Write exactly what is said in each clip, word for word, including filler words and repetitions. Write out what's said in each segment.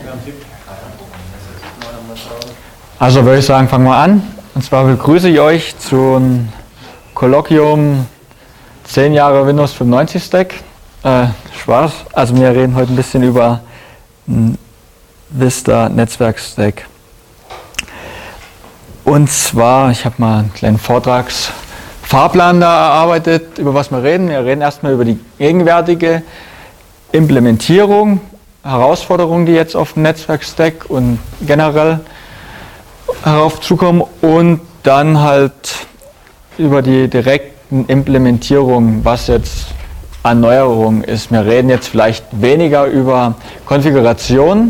Also würde ich sagen, fangen wir an. Und zwar begrüße ich euch zum Kolloquium zehn Jahre Windows fünfundneunzig Stack. Äh, Spaß. Also wir reden heute ein bisschen über Vista Netzwerk Stack. Und zwar, ich habe mal einen kleinen Vortragsfahrplan da erarbeitet, über was wir reden. Wir reden erstmal über die gegenwärtige Implementierung, Herausforderungen, die jetzt auf dem Netzwerk Stack und generell darauf zukommen, und dann halt über die direkten Implementierungen, was jetzt an Neuerungen ist. Wir reden jetzt vielleicht weniger über Konfiguration,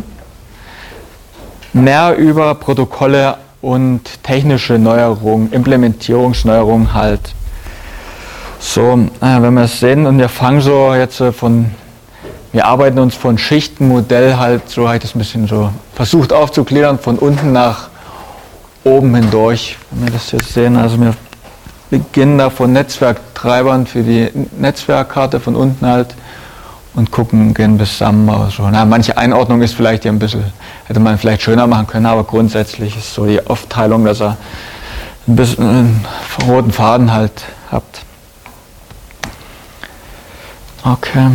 mehr über Protokolle und technische Neuerungen, Implementierungsneuerungen halt. So, äh, wenn wir es sehen, und wir fangen so jetzt äh, von, wir arbeiten uns von Schichtenmodell halt, so habe ich das ein bisschen so versucht aufzugliedern, von unten nach oben hindurch, wenn wir das jetzt sehen. Also wir beginnen da von Netzwerktreibern für die Netzwerkkarte von unten halt und gucken, gehen bis Samba. So. Na, manche Einordnung ist vielleicht hier ein bisschen, hätte man vielleicht schöner machen können, aber grundsätzlich ist so die Aufteilung, dass ihr ein bisschen einen roten Faden halt habt. Okay.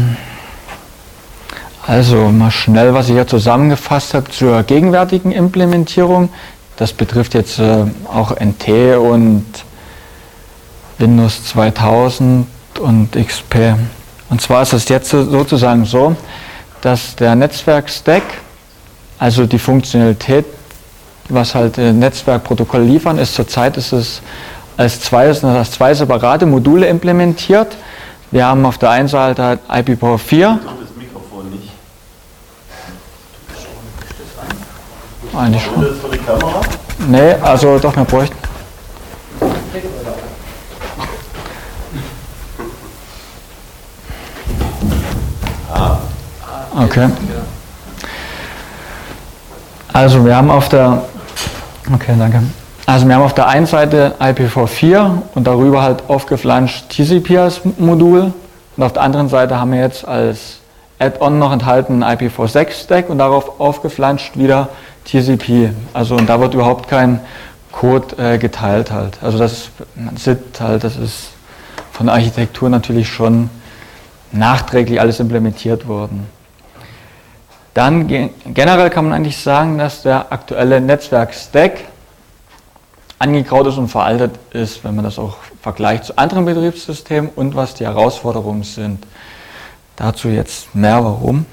Also mal schnell, was ich hier zusammengefasst habe zur gegenwärtigen Implementierung. Das betrifft jetzt äh, auch N T und Windows zweitausend und X P. Und zwar ist es jetzt sozusagen so, dass der Netzwerk-Stack, also die Funktionalität, was halt äh, Netzwerkprotokolle liefern, ist zurzeit ist es als zwei, als zwei separate Module implementiert. Wir haben auf der einen Seite halt I P v vier. Eigentlich schon. Das für die Kamera? Nee, also doch, wir bräuchten. Okay. Also wir haben auf der Okay, danke. Also wir haben auf der einen Seite I P v vier und darüber halt aufgeflanscht T C P als Modul, und auf der anderen Seite haben wir jetzt als Add-on noch enthalten I P v sechs Stack und darauf aufgeflanscht wieder T C P, also und da wird überhaupt kein Code äh, geteilt halt. Also das man sieht halt, das ist von der Architektur natürlich schon nachträglich alles implementiert worden. Dann ge generell kann man eigentlich sagen, dass der aktuelle Netzwerk-Stack angegraut ist und veraltet ist, wenn man das auch vergleicht zu anderen Betriebssystemen und was die Herausforderungen sind. Dazu jetzt mehr warum.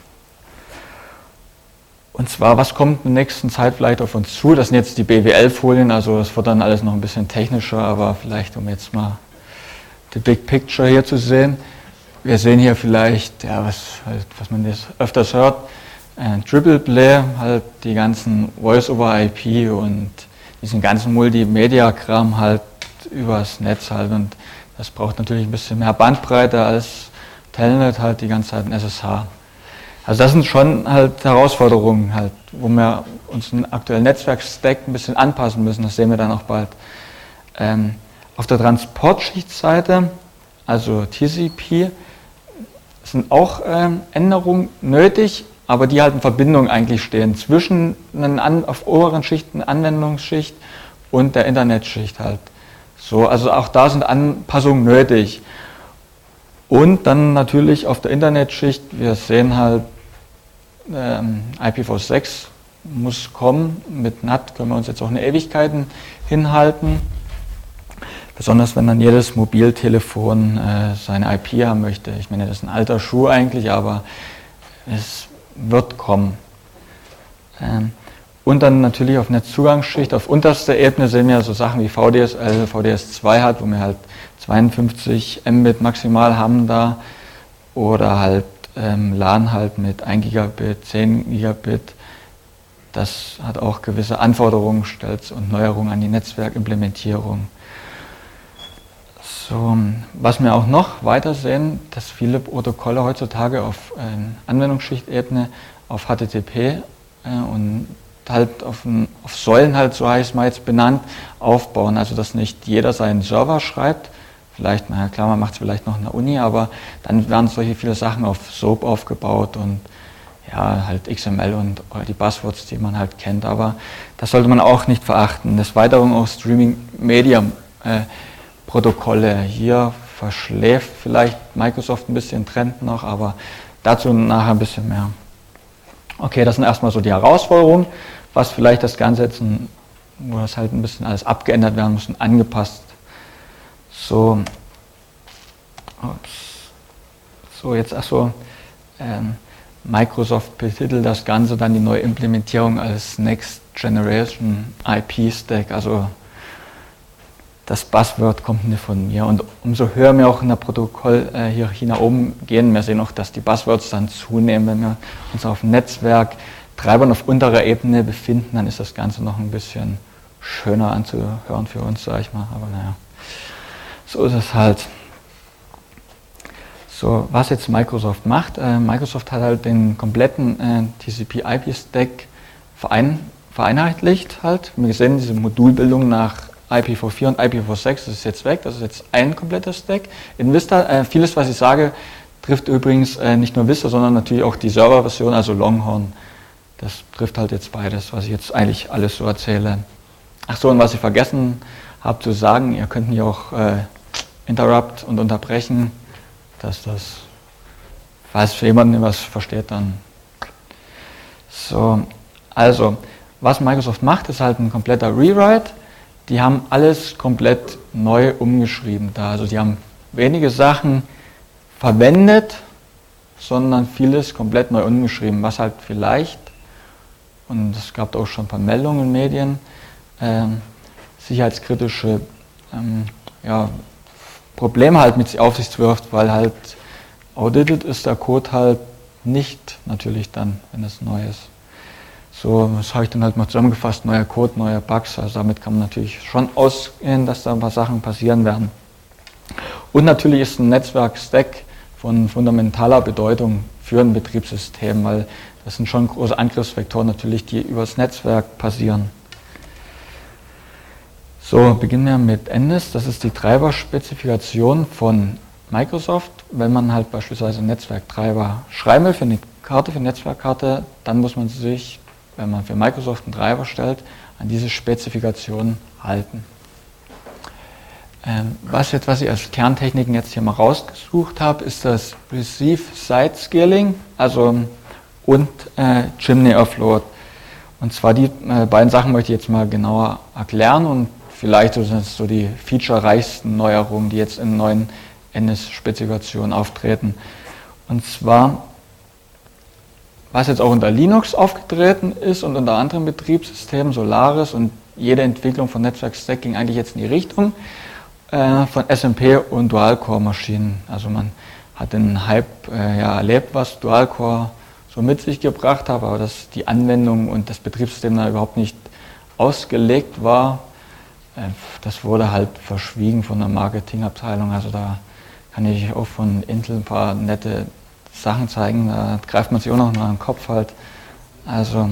Und zwar, was kommt in der nächsten Zeit vielleicht auf uns zu? Das sind jetzt die B W L-Folien, also das wird dann alles noch ein bisschen technischer, aber vielleicht, um jetzt mal die Big Picture hier zu sehen. Wir sehen hier vielleicht, ja, was, halt, was man jetzt öfters hört, ein Triple Play, halt die ganzen Voice-over I P und diesen ganzen Multimedia-Kram halt übers Netz halt, und das braucht natürlich ein bisschen mehr Bandbreite als Telnet, halt die ganze Zeit ein S S H. Also das sind schon halt Herausforderungen halt, wo wir uns einen aktuellen Netzwerk-Stack ein bisschen anpassen müssen, das sehen wir dann auch bald. Ähm, auf der Transportschichtseite, also T C P, sind auch ähm, Änderungen nötig, aber die halt in Verbindung eigentlich stehen zwischen einer an, auf oberen Schicht, einer Anwendungsschicht und der Internetschicht halt. So, also auch da sind Anpassungen nötig. Und dann natürlich auf der Internetschicht, wir sehen halt, ähm, I P v sechs muss kommen, mit N A T können wir uns jetzt auch eine Ewigkeiten hinhalten. Besonders wenn dann jedes Mobiltelefon äh, seine I P haben möchte. Ich meine, das ist ein alter Schuh eigentlich, aber es wird kommen. Ähm, und dann natürlich auf Netzzugangsschicht, auf unterster Ebene sehen wir so Sachen wie V D S L, V D S zwei hat, wo wir halt zweiundfünfzig Mbit maximal haben da, oder halt ähm, LAN halt mit ein Gigabit, zehn Gigabit. Das hat auch gewisse Anforderungen gestellt und Neuerungen an die Netzwerkimplementierung. So, was wir auch noch weiter sehen, dass viele Protokolle heutzutage auf äh, Anwendungsschichtebene auf H T T P äh, und halt auf, ein, auf Säulen halt, so heißt es mal jetzt benannt, aufbauen. Also dass nicht jeder seinen Server schreibt, vielleicht, na klar, man macht es vielleicht noch in der Uni, aber dann werden solche viele Sachen auf SOAP aufgebaut und ja, halt X M L und die Buzzwords, die man halt kennt, aber das sollte man auch nicht verachten. Des Weiteren auch Streaming-Media-Protokolle. Hier verschläft vielleicht Microsoft ein bisschen Trend noch, aber dazu nachher ein bisschen mehr. Okay, das sind erstmal so die Herausforderungen, was vielleicht das Ganze jetzt, ein, wo das halt ein bisschen alles abgeändert werden muss und angepasst. So, ups. So jetzt achso, ähm, Microsoft betitelt das Ganze dann die neue Implementierung als Next Generation I P Stack, also das Buzzword kommt nicht von mir und umso höher wir auch in der Protokollhierarchie nach oben gehen, wir sehen auch, dass die Buzzwords dann zunehmen, wenn wir uns auf Netzwerk Treibern auf unterer Ebene befinden, dann ist das Ganze noch ein bisschen schöner anzuhören für uns, sage ich mal, aber naja, so ist es halt. So, was jetzt Microsoft macht, äh, Microsoft hat halt den kompletten äh, T C P/I P-Stack verein, vereinheitlicht halt. Wir sehen diese Modulbildung nach I P v vier und I P v sechs, das ist jetzt weg, das ist jetzt ein kompletter Stack. In Vista, äh, vieles, was ich sage, trifft übrigens äh, nicht nur Vista, sondern natürlich auch die Serverversion, also Longhorn. Das trifft halt jetzt beides, was ich jetzt eigentlich alles so erzähle. Ach so, und was ich vergessen habe zu sagen, ihr könnt hier auch äh, interrupt und unterbrechen, dass das, falls für jemanden was versteht, dann so. Also, was Microsoft macht, ist halt ein kompletter Rewrite. Die haben alles komplett neu umgeschrieben da. Also die haben wenige Sachen verwendet, sondern vieles komplett neu umgeschrieben, was halt vielleicht, und es gab auch schon ein paar Meldungen in Medien, ähm, sicherheitskritische ähm, ja, Probleme halt mit sich auf sich wirft, weil halt audited ist der Code halt nicht natürlich dann, wenn es neu ist. So, das habe ich dann halt mal zusammengefasst, neuer Code, neue Bugs, also damit kann man natürlich schon ausgehen, dass da ein paar Sachen passieren werden. Und natürlich ist ein Netzwerk-Stack von fundamentaler Bedeutung für ein Betriebssystem, weil das sind schon große Angriffsvektoren natürlich, die über das Netzwerk passieren. So, beginnen wir mit Endes. Das ist die Treiberspezifikation von Microsoft. Wenn man halt beispielsweise einen Netzwerktreiber schreiben will für eine Karte, für eine Netzwerkkarte, dann muss man sich, wenn man für Microsoft einen Treiber stellt, an diese Spezifikation halten. Ähm, was, jetzt, was ich als Kerntechniken jetzt hier mal rausgesucht habe, ist das Receive Side Scaling, also und äh, Chimney Offload. Und zwar die äh, beiden Sachen möchte ich jetzt mal genauer erklären und vielleicht sind es so die featurereichsten Neuerungen, die jetzt in neuen N S-Spezifikationen auftreten. Und zwar, was jetzt auch unter Linux aufgetreten ist und unter anderen Betriebssystemen, Solaris und jede Entwicklung von Netzwerk-Stack ging eigentlich jetzt in die Richtung äh, von S M P und Dual-Core-Maschinen. Also man hat den Hype äh, ja, erlebt, was Dual-Core so mit sich gebracht hat, aber dass die Anwendung und das Betriebssystem da überhaupt nicht ausgelegt war, äh, das wurde halt verschwiegen von der Marketingabteilung. Also da kann ich auch von Intel ein paar nette Sachen zeigen, da greift man sich auch noch mal an den Kopf halt. Also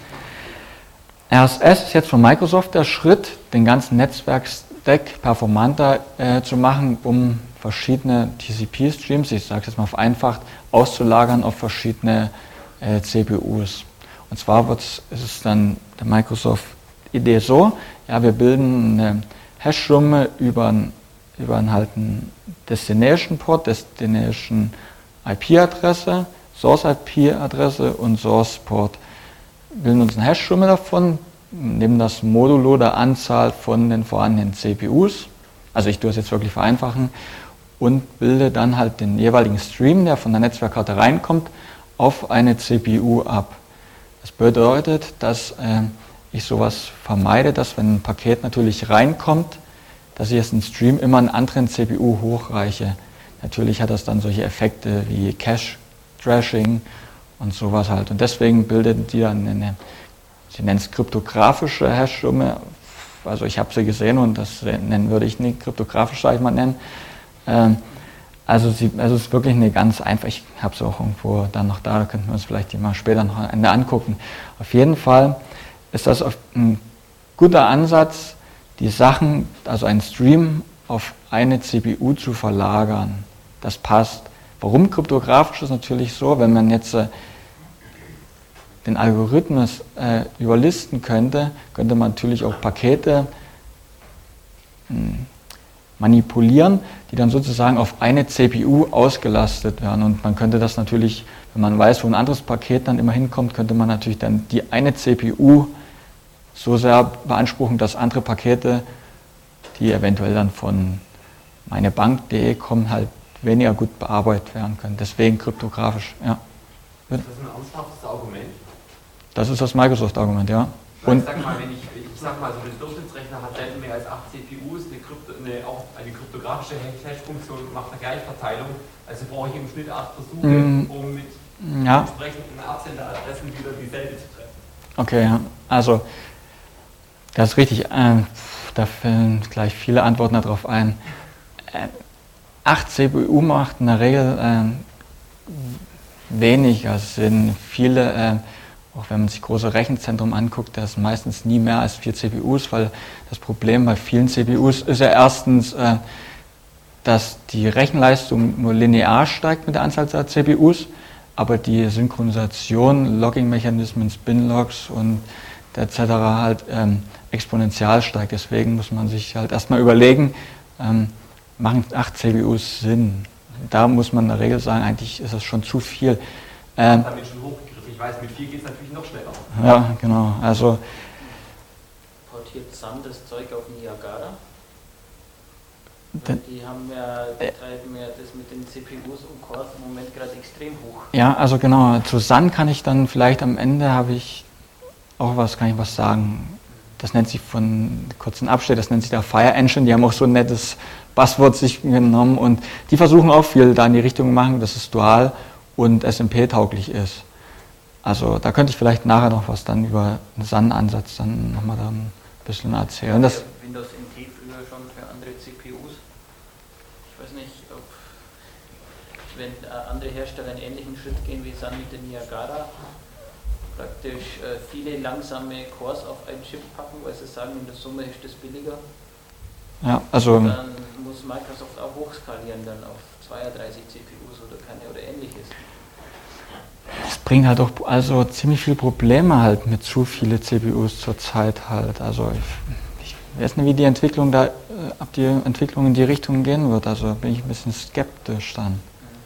R S S ist jetzt von Microsoft der Schritt, den ganzen Netzwerk-Stack performanter äh, zu machen, um verschiedene T C P-Streams, ich sage es jetzt mal vereinfacht, auszulagern auf verschiedene äh, C P Us. Und zwar wird's, ist es dann der Microsoft-Idee so, ja, wir bilden eine Hash-Summe über ein über einen halt einen Destination Port, Destination I P-Adresse, Source I P-Adresse und Source Port. Wir bilden uns eine Hash-Summe davon, nehmen das Modulo der Anzahl von den vorhandenen C P Us, also ich tue es jetzt wirklich vereinfachen, und bilde dann halt den jeweiligen Stream, der von der Netzwerkkarte reinkommt, auf eine C P U ab. Das bedeutet, dass äh, ich sowas vermeide, dass wenn ein Paket natürlich reinkommt, dass ich jetzt einen Stream immer einen anderen C P U hochreiche. Natürlich hat das dann solche Effekte wie Cache-Trashing und sowas halt. Und deswegen bildet die dann eine, sie nennen es kryptografische Hash-Summe. Also ich habe sie gesehen und das nennen würde ich nicht kryptografisch, sage ich mal, nennen. Ähm, also, sie, also es ist wirklich eine ganz einfach, ich habe es auch irgendwo dann noch da, da könnten wir uns vielleicht die mal später noch am Ende angucken. Auf jeden Fall ist das ein guter Ansatz, die Sachen, also einen Stream auf eine C P U zu verlagern. Das passt. Warum kryptografisch ist natürlich so, wenn man jetzt den Algorithmus äh, überlisten könnte, könnte man natürlich auch Pakete mh, manipulieren, die dann sozusagen auf eine C P U ausgelastet werden. Und man könnte das natürlich, wenn man weiß, wo ein anderes Paket dann immer hinkommt, könnte man natürlich dann die eine C P U so sehr beanspruchen, dass andere Pakete, die eventuell dann von meinebank punkt de kommen, halt weniger gut bearbeitet werden können. Deswegen kryptografisch, ja. Ist das ein ernsthaftes Argument? Das ist das Microsoft-Argument, ja. Und ich sag mal, wenn ich, ich sag mal, so ein Durchschnittsrechner hat selten mehr als acht C P Us, eine, Krypto, eine, auch eine kryptografische Hash-Funktion macht eine Gleichverteilung. Also brauche ich im Schnitt acht Versuche, mm, um mit ja. entsprechenden Absenderadressen wieder dieselbe zu treffen. Okay, ja. Also, das ist richtig. Äh, da fallen gleich viele Antworten darauf ein. Äh, acht C P U macht in der Regel äh, weniger Sinn. Viele, äh, auch wenn man sich große Rechenzentren anguckt, das ist meistens nie mehr als vier C P Us, weil das Problem bei vielen C P Us ist ja erstens, äh, dass die Rechenleistung nur linear steigt mit der Anzahl der C P Us, aber die Synchronisation, Logging-Mechanismen, Spin-Logs und et cetera halt ähm, exponentiell steigt. Deswegen muss man sich halt erstmal überlegen, ähm, machen acht C P Us Sinn? Da muss man in der Regel sagen, eigentlich ist das schon zu viel. Ähm, damit schon hochgegriffen. Ich weiß, mit vier geht es natürlich noch schneller. Ja, genau. Also portiert Sun das Zeug auf Niagara? Den, die haben ja, die treiben ja das mit den C P Us und Cores im Moment gerade extrem hoch. Ja, also genau. Zu Sun kann ich dann vielleicht am Ende habe ich auch was, kann ich was sagen. Das nennt sich von kurzen Abschnitt, das nennt sich der Fire Engine. Die haben auch so ein nettes Buzzword sich genommen und die versuchen auch viel da in die Richtung zu machen, dass es dual und S M P-tauglich ist. Also da könnte ich vielleicht nachher noch was dann über einen Sun-Ansatz dann nochmal dann ein bisschen erzählen. Das Windows N T früher schon für andere C P Us. Ich weiß nicht, ob wenn andere Hersteller einen ähnlichen Schritt gehen wie Sun mit der Niagara, praktisch äh, viele langsame Cores auf einen Chip packen, weil sie sagen, in der Summe ist das billiger. Ja, also dann muss Microsoft auch hochskalieren dann auf zweiunddreißig C P Us oder keine oder ähnliches. Es bringt halt auch also ziemlich viele Probleme halt mit zu viele C P Us zur Zeit halt. Also ich, ich weiß nicht, wie die Entwicklung da, ob die Entwicklung in die Richtung gehen wird. Also bin ich ein bisschen skeptisch dann.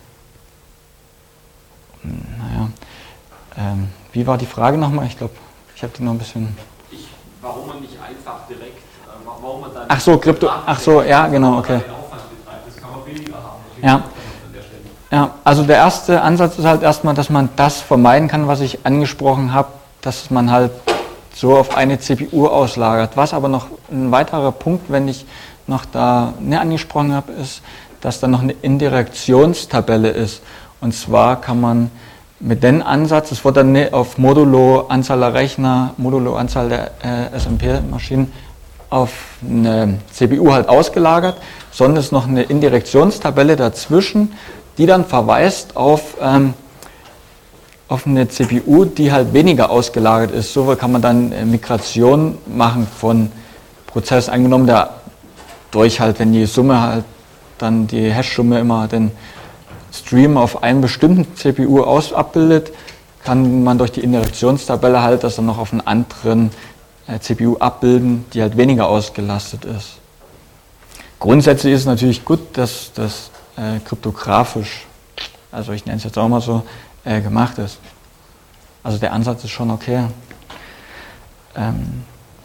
Mhm. Naja. Ähm, wie war die Frage nochmal? Ich glaube, ich habe die noch ein bisschen. Ich, warum man nicht einfach direkt, äh, warum man dann. Ach so, Krypto. Ach so, ja, genau, okay. Das kann man billiger haben. Ja. Ja, also der erste Ansatz ist halt erstmal, dass man das vermeiden kann, was ich angesprochen habe, dass man halt so auf eine C P U auslagert. Was aber noch ein weiterer Punkt, wenn ich noch da nicht angesprochen habe, ist, dass da noch eine Indirektionstabelle ist. Und zwar kann man mit dem Ansatz, es wird dann nicht auf Modulo Anzahl der Rechner, Modulo Anzahl der äh, S M P-Maschinen auf eine C P U halt ausgelagert, sondern es ist noch eine Indirektionstabelle dazwischen, die dann verweist auf, ähm, auf eine C P U, die halt weniger ausgelagert ist. So kann man dann äh, Migration machen von Prozessen, angenommen der durch halt, wenn die Summe halt dann die Hash-Summe immer den Stream auf einen bestimmten C P U aus abbildet, kann man durch die Indirektionstabelle halt das dann noch auf einen anderen äh, C P U abbilden, die halt weniger ausgelastet ist. Grundsätzlich ist es natürlich gut, dass das äh, kryptografisch, also ich nenne es jetzt auch mal so, äh, gemacht ist. Also der Ansatz ist schon okay. Ähm,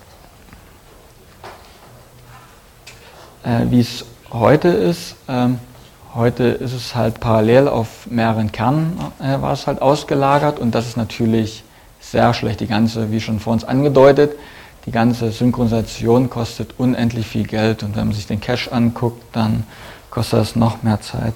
äh, wie es heute ist, ähm, heute ist es halt parallel auf mehreren Kernen äh, war es halt ausgelagert und das ist natürlich sehr schlecht. Die ganze, wie schon vor uns angedeutet, die ganze Synchronisation kostet unendlich viel Geld und wenn man sich den Cache anguckt, dann kostet das noch mehr Zeit.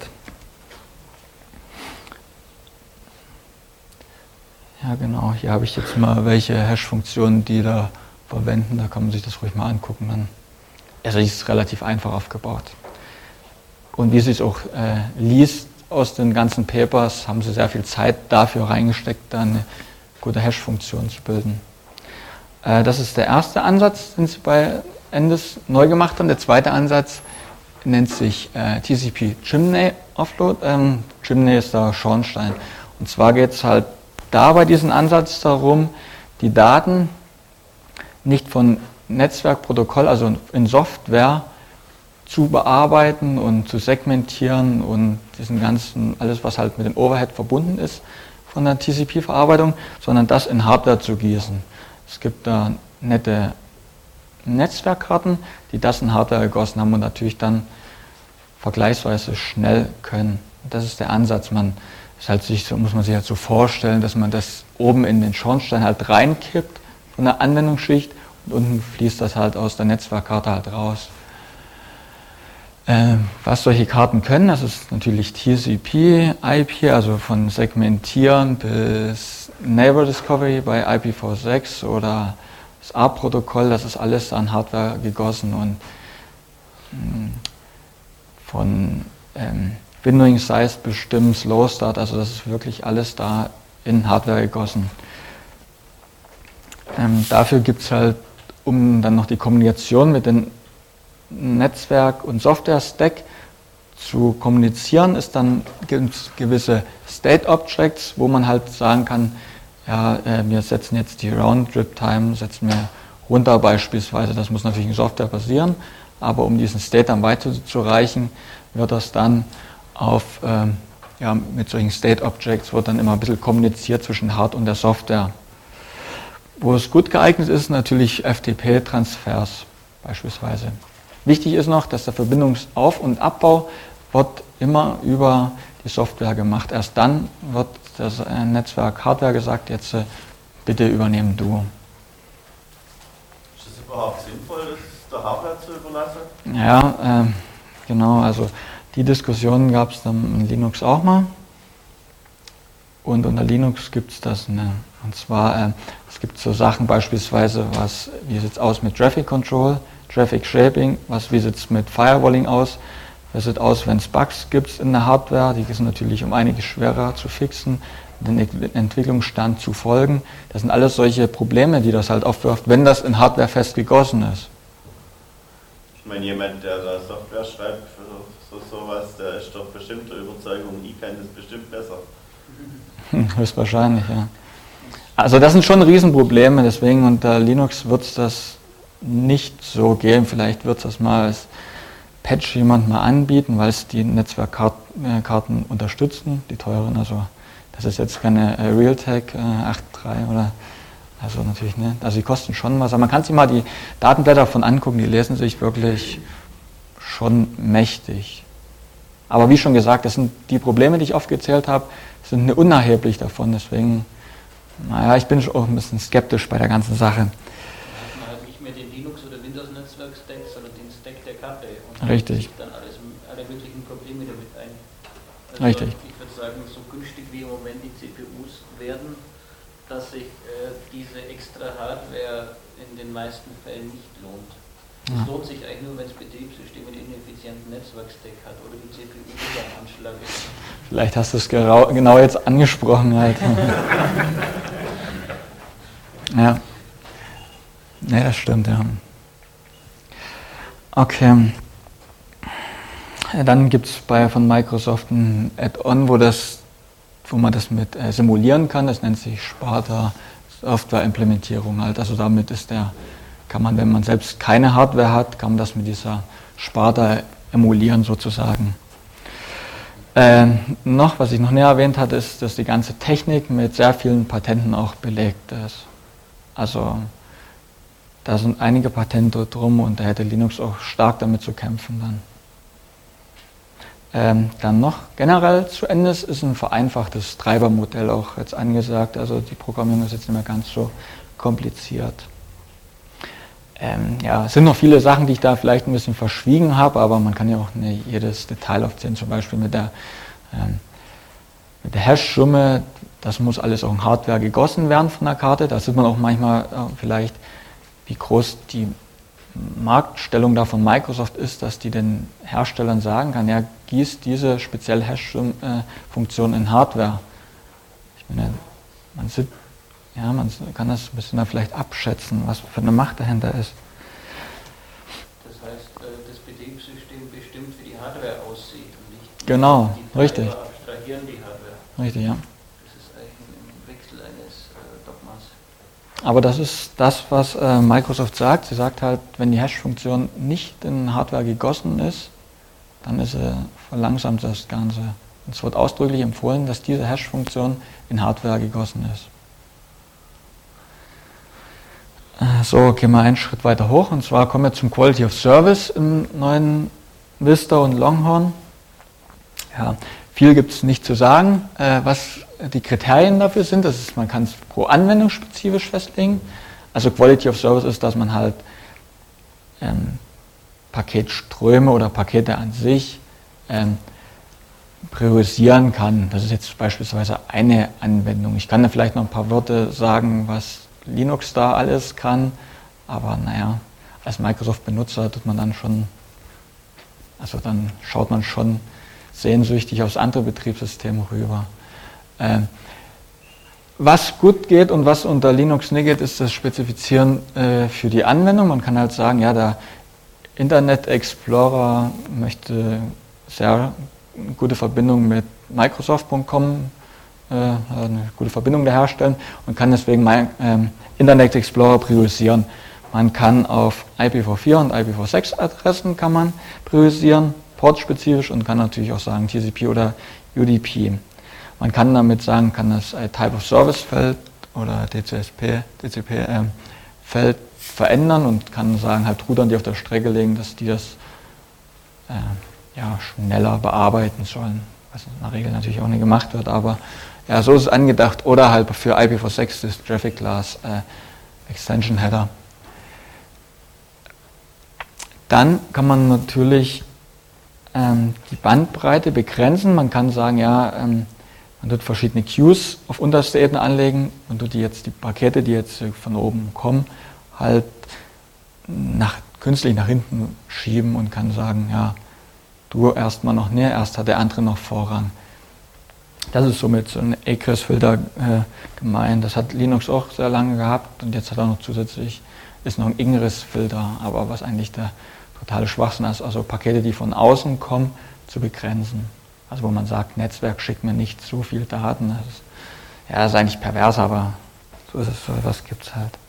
Ja genau, hier habe ich jetzt mal welche Hash-Funktionen, die da verwenden, da kann man sich das ruhig mal angucken. Dann. Also es ist relativ einfach aufgebaut. Und wie es sich auch äh, liest aus den ganzen Papers, haben sie sehr viel Zeit dafür reingesteckt, da eine gute Hash-Funktion zu bilden. Äh, das ist der erste Ansatz, den sie bei Endes neu gemacht haben. Der zweite Ansatz nennt sich äh, T C P Chimney Offload. Ähm, Chimney ist der Schornstein. Und zwar geht es halt da bei diesem Ansatz darum, die Daten nicht von Netzwerkprotokoll, also in Software, zu bearbeiten und zu segmentieren und diesen ganzen, alles was halt mit dem Overhead verbunden ist von der T C P-Verarbeitung, sondern das in Hardware zu gießen. Es gibt da nette Netzwerkkarten, die das in Hardware gegossen haben und natürlich dann vergleichsweise schnell können. Das ist der Ansatz. Man ist halt sich, so muss man sich halt so vorstellen, dass man das oben in den Schornstein halt reinkippt von der Anwendungsschicht und unten fließt das halt aus der Netzwerkkarte halt raus. Äh, was solche Karten können, das ist natürlich T C P, I P, also von Segmentieren bis Neighbor Discovery bei I P v sechs oder das A P-Protokoll, das ist alles an Hardware gegossen und mh, von ähm, Windowing Size bestimmen, Slow Start, also das ist wirklich alles da in Hardware gegossen. Ähm, dafür gibt es halt, um dann noch die Kommunikation mit dem Netzwerk- und Software-Stack zu kommunizieren, ist dann gibt's gewisse State-Objects, wo man halt sagen kann, ja, äh, wir setzen jetzt die Round-Trip-Time, setzen wir runter beispielsweise, das muss natürlich in Software passieren, aber um diesen State dann weiterzureichen, wird das dann auf, ähm, ja, mit solchen State-Objects wird dann immer ein bisschen kommuniziert zwischen Hard- und der Software. Wo es gut geeignet ist, natürlich F T P-Transfers beispielsweise. Wichtig ist noch, dass der Verbindungsauf- und Abbau wird immer über die Software gemacht. Erst dann wird das Netzwerk Hardware gesagt, jetzt äh, bitte übernehmen du. Ist es überhaupt sinnvoll, das der Hardware zu überlassen? Ja, äh, genau, also die Diskussion gab es dann in Linux auch mal. Und unter Linux gibt es das, ne? Und zwar, äh, es gibt so Sachen beispielsweise, was, wie sieht es aus mit Traffic Control, Traffic Shaping, was, wie sieht es mit Firewalling aus, wie sieht es aus, wenn es Bugs gibt in der Hardware, die sind natürlich um einiges schwerer zu fixen, den Entwicklungsstand zu folgen. Das sind alles solche Probleme, die das halt aufwirft, wenn das in Hardware fest gegossen ist. Ich meine, jemand, der da Software schreibt für so sowas, der ist doch bestimmt der Überzeugung, ich kann das bestimmt besser. Höchstwahrscheinlich, ja. Also das sind schon Riesenprobleme, deswegen unter Linux wird es das nicht so geben. Vielleicht wird es das mal als Patch jemand mal anbieten, weil es die Netzwerkkarten unterstützen, die teuren. Also das ist jetzt keine äh, Realtek äh, acht Punkt drei oder also natürlich ne. Also die kosten schon was. Aber man kann sich mal die Datenblätter davon angucken, die lesen sich wirklich schon mächtig. Aber wie schon gesagt, das sind die Probleme, die ich aufgezählt habe, sind nicht unerheblich davon. Deswegen, naja, ich bin schon auch ein bisschen skeptisch bei der ganzen Sache. Man hat nicht mehr den Linux- oder Windows-Netzwerk-Stack, sondern den Stack der Karte. Und Richtig. dann alles, alle möglichen Probleme damit ein. Also Richtig. Ich würde sagen, so günstig wie im Moment die C P Us werden, dass sich äh, diese extra Hardware in den meisten Fällen nicht lohnt. Es Ja. lohnt sich eigentlich nur, wenn das Betriebssystem einen ineffizienten Netzwerkstack hat oder die C P U wieder am Anschlag ist. Vielleicht hast du es gerau- genau jetzt angesprochen halt. Ja. Ne, das stimmt, ja. Okay. Ja, dann gibt es bei von Microsoft ein Add-on, wo das, wo man das mit äh, simulieren kann. Das nennt sich Sparta Software-Implementierung halt. Also damit ist der, kann man, wenn man selbst keine Hardware hat, kann man das mit dieser Sparta emulieren sozusagen. Ähm, noch, was ich noch näher erwähnt hatte, ist, dass die ganze Technik mit sehr vielen Patenten auch belegt ist. Also da sind einige Patente drum und da hätte Linux auch stark damit zu kämpfen dann. Ähm, dann noch generell zu Ende ist, ist ein vereinfachtes Treibermodell auch jetzt angesagt. Also die Programmierung ist jetzt nicht mehr ganz so kompliziert. Ähm, ja, es sind noch viele Sachen, die ich da vielleicht ein bisschen verschwiegen habe, aber man kann ja auch nicht jedes Detail aufzählen, zum Beispiel mit der, ähm, mit der Hash-Summe, das muss alles auch in Hardware gegossen werden von der Karte. Da sieht man auch manchmal äh, vielleicht, wie groß die Marktstellung da von Microsoft ist, dass die den Herstellern sagen kann, ja, gießt diese spezielle Hash-Funktion in Hardware. Ich meine, man sieht, ja, man kann das ein bisschen da vielleicht abschätzen, was für eine Macht dahinter ist. Das heißt, das Betriebssystem bestimmt, wie die Hardware aussieht und nicht Genau, die richtig. abstrahieren die Hardware. Richtig, ja. Das ist eigentlich ein Wechsel aber das ist das, was äh, Microsoft sagt. Sie sagt halt, wenn die Hash-Funktion nicht in Hardware gegossen ist, dann ist sie verlangsamt das Ganze. Und es wird ausdrücklich empfohlen, dass diese Hash-Funktion in Hardware gegossen ist. Äh, so, gehen wir einen Schritt weiter hoch, und zwar kommen wir zum Quality of Service im neuen Vista und Longhorn. Ja, viel gibt es nicht zu sagen, äh, was die Kriterien dafür sind. Das ist, man kann es pro Anwendung spezifisch festlegen. Also Quality of Service ist, dass man halt ähm, Paketströme oder Pakete an sich ähm, priorisieren kann. Das ist jetzt beispielsweise eine Anwendung. Ich kann da vielleicht noch ein paar Worte sagen, was Linux da alles kann, aber naja, als Microsoft-Benutzer tut man dann schon, also dann schaut man schon sehnsüchtig aufs andere Betriebssystem rüber. Ähm, was gut geht und was unter Linux nicht geht, ist das Spezifizieren äh, für die Anwendung. Man kann halt sagen, ja, der Internet Explorer möchte sehr gute Verbindung mit Microsoft Punkt com, äh, eine gute Verbindung da herstellen und kann deswegen mein, ähm, Internet Explorer priorisieren. Man kann auf I P v vier und I P v sechs Adressen kann man priorisieren, portspezifisch, und kann natürlich auch sagen T C P oder U D P. Man kann damit sagen, kann das Type of Service Feld oder D C S P, D C P äh, Feld verändern und kann sagen, halt Routern, die auf der Strecke liegen, dass die das äh, ja, schneller bearbeiten sollen, was in der Regel natürlich auch nicht gemacht wird, aber ja, so ist es angedacht. Oder halt für I P v sechs das Traffic Class äh, Extension Header. Dann kann man natürlich ähm, die Bandbreite begrenzen. Man kann sagen, ja, ähm, man tut verschiedene Queues auf unterster Ebene anlegen und tut die jetzt die Pakete, die jetzt von oben kommen, halt nach, künstlich nach hinten schieben und kann sagen, ja, du erstmal noch näher, erst hat der andere noch Vorrang. Das ist somit so ein Egress-Filter äh, gemeint. Das hat Linux auch sehr lange gehabt und jetzt hat er noch zusätzlich, ist noch ein Ingress-Filter, aber was eigentlich der totale Schwachsinn ist, also Pakete, die von außen kommen, zu begrenzen. Also wo man sagt, Netzwerk schickt mir nicht so viel Daten. Das ist, ja, das ist eigentlich pervers, aber so ist es, so etwas gibt es halt.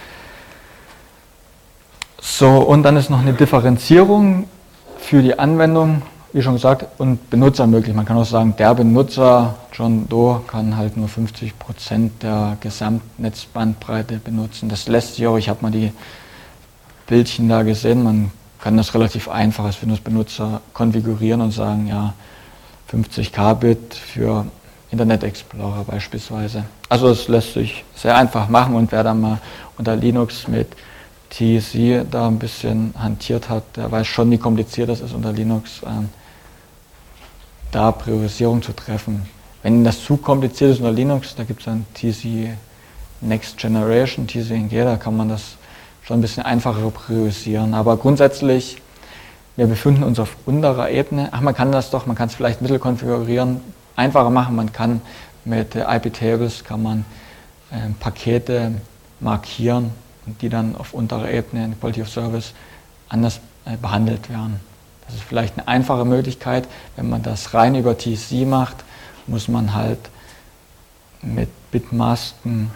So, und dann ist noch eine Differenzierung für die Anwendung, wie schon gesagt, und Benutzer möglich. Man kann auch sagen, der Benutzer, John Doe, kann halt nur fünfzig Prozent der Gesamtnetzbandbreite benutzen. Das lässt sich auch, ich habe mal die Bildchen da gesehen, man kann das relativ einfach als Windows-Benutzer konfigurieren und sagen, ja, fünfzig Kbit für Internet Explorer beispielsweise. Also es lässt sich sehr einfach machen, und wer da mal unter Linux mit T C da ein bisschen hantiert hat, der weiß schon, wie kompliziert das ist, unter Linux ähm, da Priorisierung zu treffen. Wenn das zu kompliziert ist unter Linux, da gibt es dann T C Next Generation, T C N G, da kann man das schon ein bisschen einfacher priorisieren. Aber grundsätzlich, wir befinden uns auf unterer Ebene. Ach, man kann das doch, man kann es vielleicht mittel konfigurieren, einfacher machen. Man kann mit äh, I P-Tables kann man äh, Pakete markieren und die dann auf unterer Ebene in Quality of Service anders äh, behandelt werden. Das ist vielleicht eine einfache Möglichkeit. Wenn man das rein über T C macht, muss man halt mit Bitmasken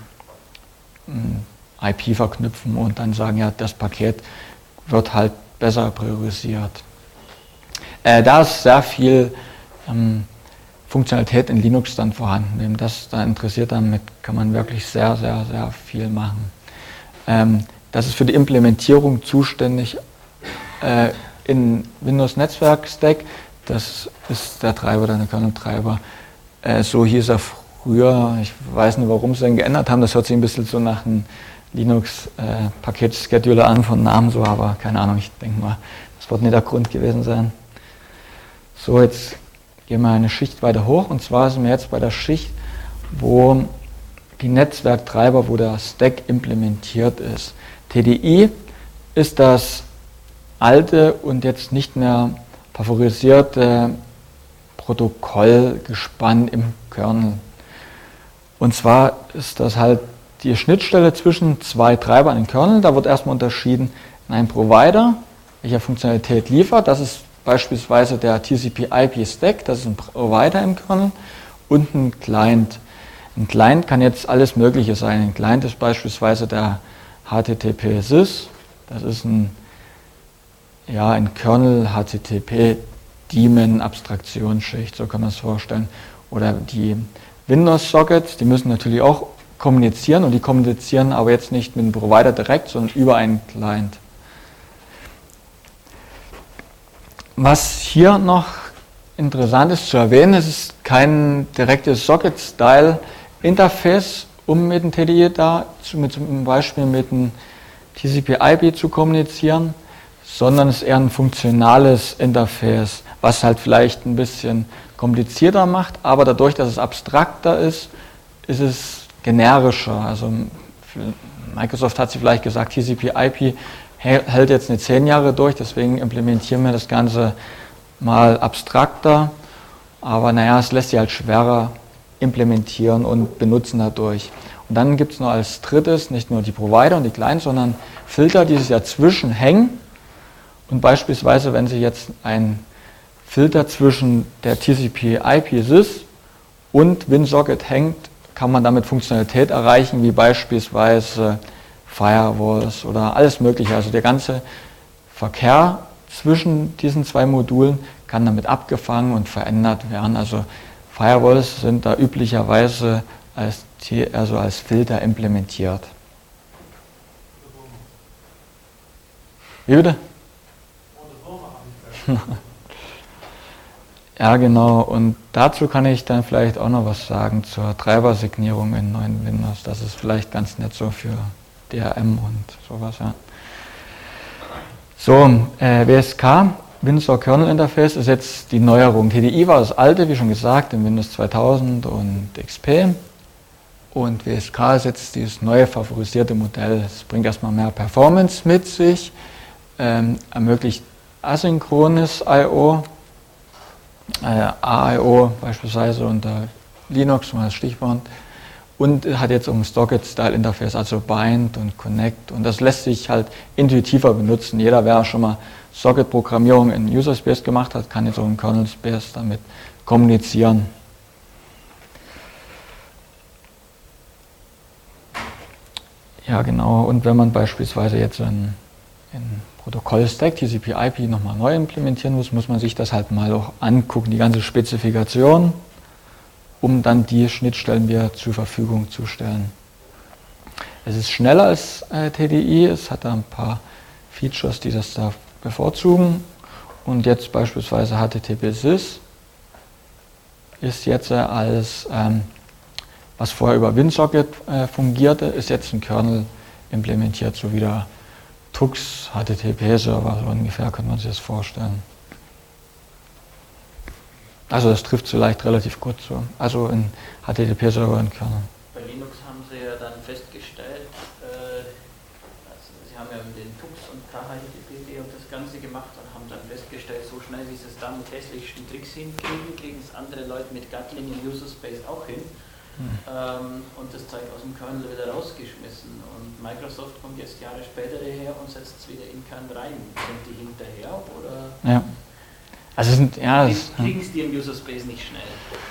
I P verknüpfen und dann sagen, ja, das Paket wird halt besser priorisiert. Äh, da ist sehr viel ähm, Funktionalität in Linux dann vorhanden. Wem das da interessiert, damit kann man wirklich sehr, sehr, sehr viel machen. Ähm, das ist für die Implementierung zuständig äh, in Windows Netzwerk Stack. Das ist der Treiber, der Kernel-Treiber. Äh, so hieß er früher. Ich weiß nicht, warum sie den geändert haben. Das hört sich ein bisschen so nach einem Linux-Paket-Scheduler äh, an von Namen so, aber keine Ahnung, ich denke mal, das wird nicht der Grund gewesen sein. So, jetzt gehen wir eine Schicht weiter hoch, und zwar sind wir jetzt bei der Schicht, wo die Netzwerktreiber, wo der Stack implementiert ist. T D I ist das alte und jetzt nicht mehr favorisierte Protokollgespann im Kernel. Und zwar ist das halt die Schnittstelle zwischen zwei Treibern im Kernel. Da wird erstmal unterschieden in einem Provider, welcher Funktionalität liefert. Das ist beispielsweise der T C P I P Stack, das ist ein Provider im Kernel, und ein Client. Ein Client kann jetzt alles Mögliche sein. Ein Client ist beispielsweise der H T T P Sys. Das ist ein, ja, ein Kernel H T T P Daemon Abstraktionsschicht, so kann man es vorstellen. Oder die Windows Sockets, die müssen natürlich auch kommunizieren und die kommunizieren aber jetzt nicht mit dem Provider direkt, sondern über einen Client. Was hier noch interessant ist zu erwähnen, es ist kein direktes Socket-Style-Interface, um mit dem T D I da mit, zum Beispiel mit dem T C P I P zu kommunizieren, sondern es ist eher ein funktionales Interface, was halt vielleicht ein bisschen komplizierter macht, aber dadurch, dass es abstrakter ist, ist es generischer. Also Microsoft hat sich vielleicht gesagt, T C P I P hält jetzt nicht zehn Jahre durch, deswegen implementieren wir das Ganze mal abstrakter, aber naja, es lässt sich halt schwerer implementieren und benutzen dadurch. Und dann gibt es noch als drittes nicht nur die Provider und die Clients, sondern Filter, die sich dazwischen hängen. Und beispielsweise, wenn Sie jetzt ein Filter zwischen der T C P I P Sys und WinSocket hängt, kann man damit Funktionalität erreichen, wie beispielsweise Firewalls oder alles Mögliche. Also der ganze Verkehr zwischen diesen zwei Modulen kann damit abgefangen und verändert werden. Also Firewalls sind da üblicherweise als, also als Filter implementiert. Wie bitte? Ja, genau. Und dazu kann ich dann vielleicht auch noch was sagen zur Treibersignierung in neuen Windows. Das ist vielleicht ganz nett so für D R M und sowas, ja. So, äh, W S K, Windows Kernel Interface, ist jetzt die Neuerung. T D I war das alte, wie schon gesagt, in Windows zweitausend und X P. Und W S K ist jetzt dieses neue favorisierte Modell. Es bringt erstmal mehr Performance mit sich, ähm, ermöglicht asynchrones I O, äh, A I O beispielsweise unter Linux, mal als Stichwort. Und hat jetzt um Socket-Style-Interface, also Bind und Connect. Und das lässt sich halt intuitiver benutzen. Jeder, wer schon mal Socket-Programmierung in User Space gemacht hat, kann jetzt auch im Kernel Space damit kommunizieren. Ja, genau. Und wenn man beispielsweise jetzt ein, ein Protokoll-Stack, T C P I P, nochmal neu implementieren muss, muss man sich das halt mal auch angucken, die ganze Spezifikation, um dann die Schnittstellen wieder zur Verfügung zu stellen. Es ist schneller als äh, T D I, es hat da ein paar Features, die das da bevorzugen. Und jetzt beispielsweise H T T P Sys ist jetzt äh, als, ähm, was vorher über WinSocket äh, fungierte, ist jetzt ein Kernel implementiert, so wie der Tux H T T P-Server, so ungefähr kann man sich das vorstellen. Also das trifft vielleicht relativ gut so. Also ein H T T P-Server in Kernel. Bei Linux haben Sie ja dann festgestellt, äh, also Sie haben ja den Tux und K H T T P D und das Ganze gemacht und haben dann festgestellt, so schnell wie Sie es da mit hässlichsten Tricks hinkriegen, kriegen es andere Leute mit Gatling in User Space auch hin. Hm. Ähm, und das Zeug aus dem Kernel wieder rausgeschmissen. Und Microsoft kommt jetzt Jahre später her und setzt es wieder in Kern rein. Sind die hinterher oder? Ja. Also sind, ja, das, kriegen es die im User Space nicht schnell?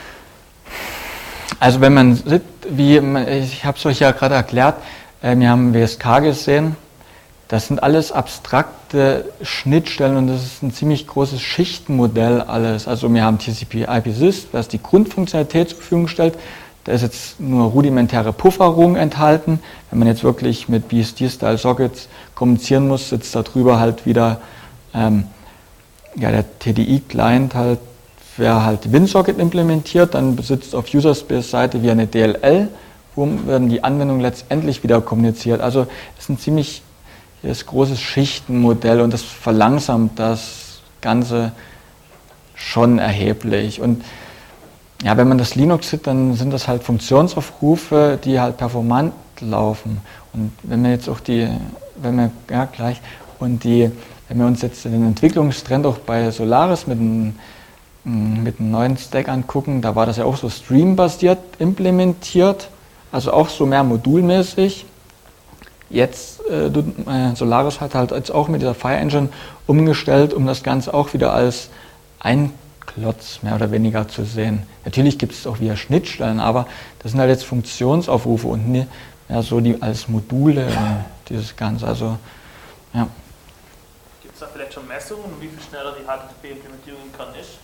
Also wenn man sieht, wie ich habe es euch ja gerade erklärt, äh, wir haben W S K gesehen, das sind alles abstrakte Schnittstellen und das ist ein ziemlich großes Schichtenmodell alles. Also wir haben T C P I P Sys, das die Grundfunktionalität zur Verfügung stellt. Da ist jetzt nur rudimentäre Pufferung enthalten. Wenn man jetzt wirklich mit B S D-Style-Sockets kommunizieren muss, sitzt da drüber halt wieder ähm, ja, der T D I-Client halt, wer halt WinSocket implementiert, dann besitzt auf User-Space-Seite wie eine D L L, wo werden die Anwendungen letztendlich wieder kommuniziert. Also es ist ein ziemlich das großes Schichtenmodell und das verlangsamt das Ganze schon erheblich. Und ja, wenn man das Linux sieht, dann sind das halt Funktionsaufrufe, die halt performant laufen. Und wenn wir jetzt auch die, wenn wir, ja gleich, und die, wenn wir uns jetzt den Entwicklungstrend auch bei Solaris mit einem, mit einem neuen Stack angucken, da war das ja auch so streambasiert implementiert, also auch so mehr modulmäßig. Jetzt, äh, Solaris hat halt jetzt auch mit dieser Fire Engine umgestellt, um das Ganze auch wieder als ein Klotz mehr oder weniger zu sehen. Natürlich gibt es auch wieder Schnittstellen, aber das sind halt jetzt Funktionsaufrufe und nicht mehr so die als Module und dieses Ganze. Also, ja. Gibt es da vielleicht schon Messungen, wie viel schneller die H T T P-Implementierung in Kern ist?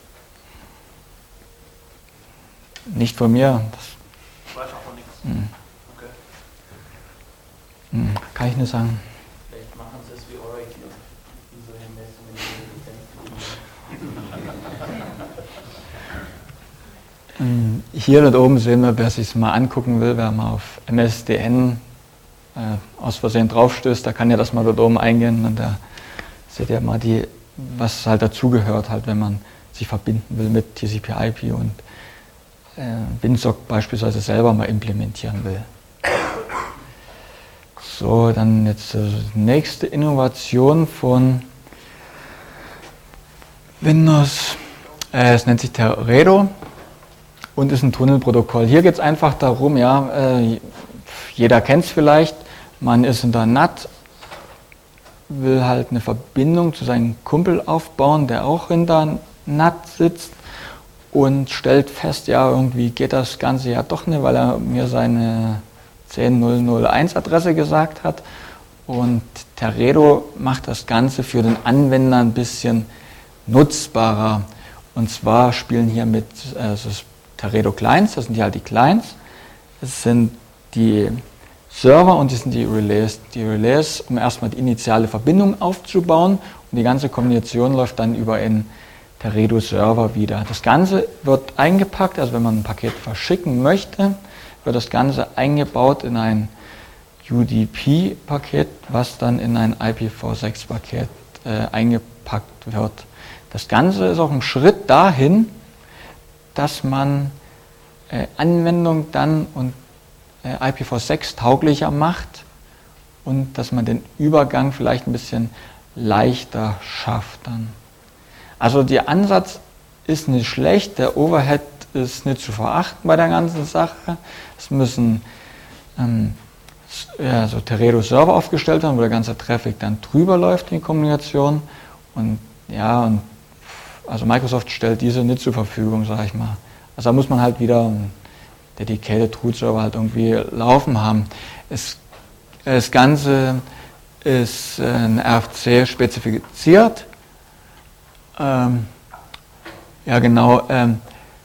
Nicht von mir. Das Ich weiß auch noch nichts. mh, Okay. mh, kann ich nicht sagen. Vielleicht machen sie es wie Oracle. Die solche Messungen Ähm, Hier dort oben sehen wir, wer sich es mal angucken will, wer mal auf M S D N äh, aus Versehen draufstößt, da kann ja das mal dort oben eingehen und da seht ihr mal, die, was halt dazugehört, halt, wenn man sich verbinden will mit T C P I P und äh, Windsock beispielsweise selber mal implementieren will. So, dann jetzt die nächste Innovation von Windows, äh, es nennt sich Teredo und ist ein Tunnelprotokoll. Hier geht es einfach darum, ja, äh, jeder kennt es vielleicht, man ist in der N A T, will halt eine Verbindung zu seinem Kumpel aufbauen, der auch in der N A T sitzt und stellt fest, ja, irgendwie geht das Ganze ja doch nicht, weil er mir seine zehn Punkt null null eins Adresse gesagt hat. Und Teredo macht das Ganze für den Anwender ein bisschen nutzbarer. Und zwar spielen hier mit äh, das Teredo Clients, das sind ja halt die Clients, das sind die Server und das sind die Relais. Die Relais, um erstmal die initiale Verbindung aufzubauen und die ganze Kommunikation läuft dann über einen Teredo Server wieder. Das Ganze wird eingepackt, also wenn man ein Paket verschicken möchte, wird das Ganze eingebaut in ein U D P-Paket, was dann in ein I P v sechs Paket äh, eingepackt wird. Das Ganze ist auch ein Schritt dahin, dass man äh, Anwendung dann und äh, I P v sechs tauglicher macht und dass man den Übergang vielleicht ein bisschen leichter schafft dann. Also der Ansatz ist nicht schlecht, der Overhead ist nicht zu verachten bei der ganzen Sache. Es müssen ähm, ja, so Teredo-Server aufgestellt werden, wo der ganze Traffic dann drüber läuft in die Kommunikation. Und ja, und also Microsoft stellt diese nicht zur Verfügung, sage ich mal. Also da muss man halt wieder einen Dedicated Root Server halt irgendwie laufen haben. Es, das Ganze ist in R F C spezifiziert. Ähm, ja genau. Ähm,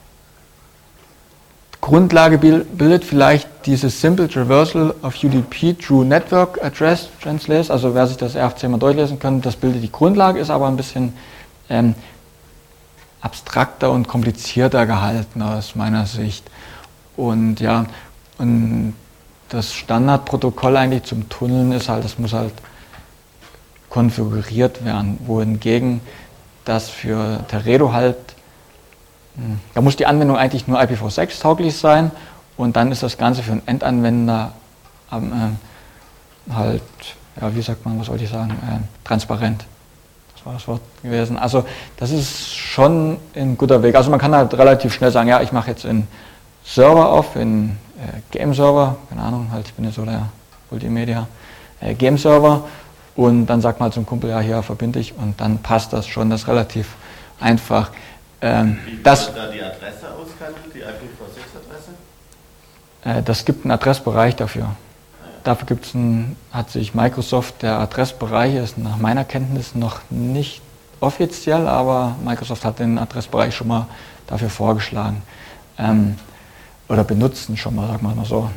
Grundlage bildet vielleicht dieses Simple Traversal of U D P True Network Address Translation, also wer sich das R F C mal durchlesen kann, das bildet die Grundlage, ist aber ein bisschen ähm, abstrakter und komplizierter gehalten aus meiner Sicht. Und ja, und das Standardprotokoll eigentlich zum Tunneln ist halt, das muss halt konfiguriert werden, wohingegen das für Teredo halt, da muss die Anwendung eigentlich nur I P v sechs tauglich sein und dann ist das Ganze für einen Endanwender ähm, äh, halt, ja, wie sagt man, was wollte ich sagen, äh, transparent. Das war das Wort gewesen. Also das ist schon ein guter Weg. Also man kann halt relativ schnell sagen, ja, ich mache jetzt einen Server auf, in äh, Game-Server, keine Ahnung, halt, ich bin ja so der Multimedia, äh, Game-Server und dann sagt man zum Kumpel, ja, hier verbinde ich und dann passt das schon, das ist relativ einfach. Ähm, Wie das, wird da die Adresse ausgehandelt, die I P v sechs Adresse? äh, das gibt einen Adressbereich dafür. Dafür gibt's ein, hat sich Microsoft, der Adressbereich ist nach meiner Kenntnis noch nicht offiziell, aber Microsoft hat den Adressbereich schon mal dafür vorgeschlagen. Ähm, oder benutzen schon mal, sagen wir mal so.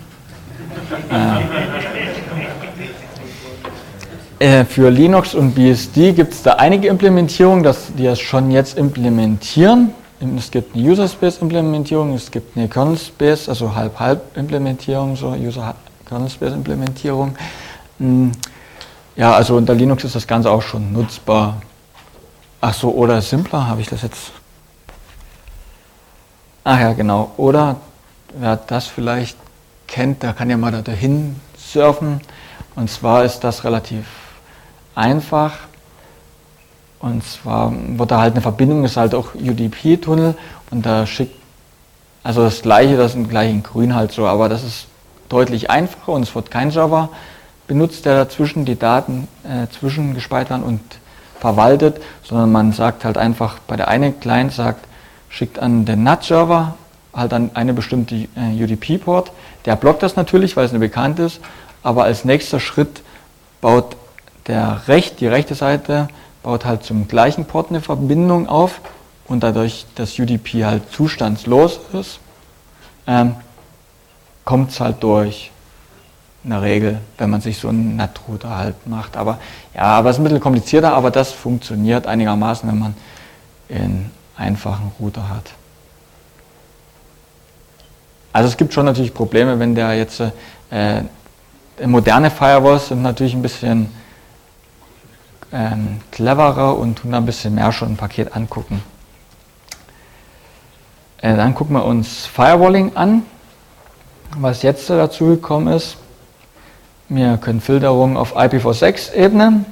äh, äh, für Linux und B S D gibt es da einige Implementierungen, dass die das schon jetzt implementieren. Es gibt eine User-Space-Implementierung, es gibt eine Kernel-Space, also Halb-Halb-Implementierung, so User-Kernel-Space-Implementierung. Ja, also unter Linux ist das Ganze auch schon nutzbar. Ach so, oder simpler, habe ich das jetzt? Ach ja, genau. Oder wer das vielleicht kennt, der kann ja mal da dahin surfen. Und zwar ist das relativ einfach. Und zwar wird da halt eine Verbindung, ist halt auch U D P-Tunnel und da schickt, also das gleiche, das ist gleich in grün halt so, aber das ist deutlich einfacher und es wird kein Server benutzt, der dazwischen die Daten äh, zwischengespeichert und verwaltet, sondern man sagt halt einfach, bei der einen Client sagt, schickt an den N A T-Server halt an eine bestimmte äh, U D P-Port. Der blockt das natürlich, weil es nicht bekannt ist, aber als nächster Schritt baut der Recht, die rechte Seite baut halt zum gleichen Port eine Verbindung auf und dadurch, dass U D P halt zustandslos ist, ähm, kommt es halt durch. In der Regel, wenn man sich so einen N A T-Router halt macht. Aber ja, aber es ist ein bisschen komplizierter, aber das funktioniert einigermaßen, wenn man einen einfachen Router hat. Also es gibt schon natürlich Probleme, wenn der jetzt äh, moderne Firewalls sind natürlich ein bisschen ähm, cleverer und tun da ein bisschen mehr schon ein Paket angucken. Äh, dann gucken wir uns Firewalling an, was jetzt dazu gekommen ist. Wir können Filterung auf I P v sechs Ebene.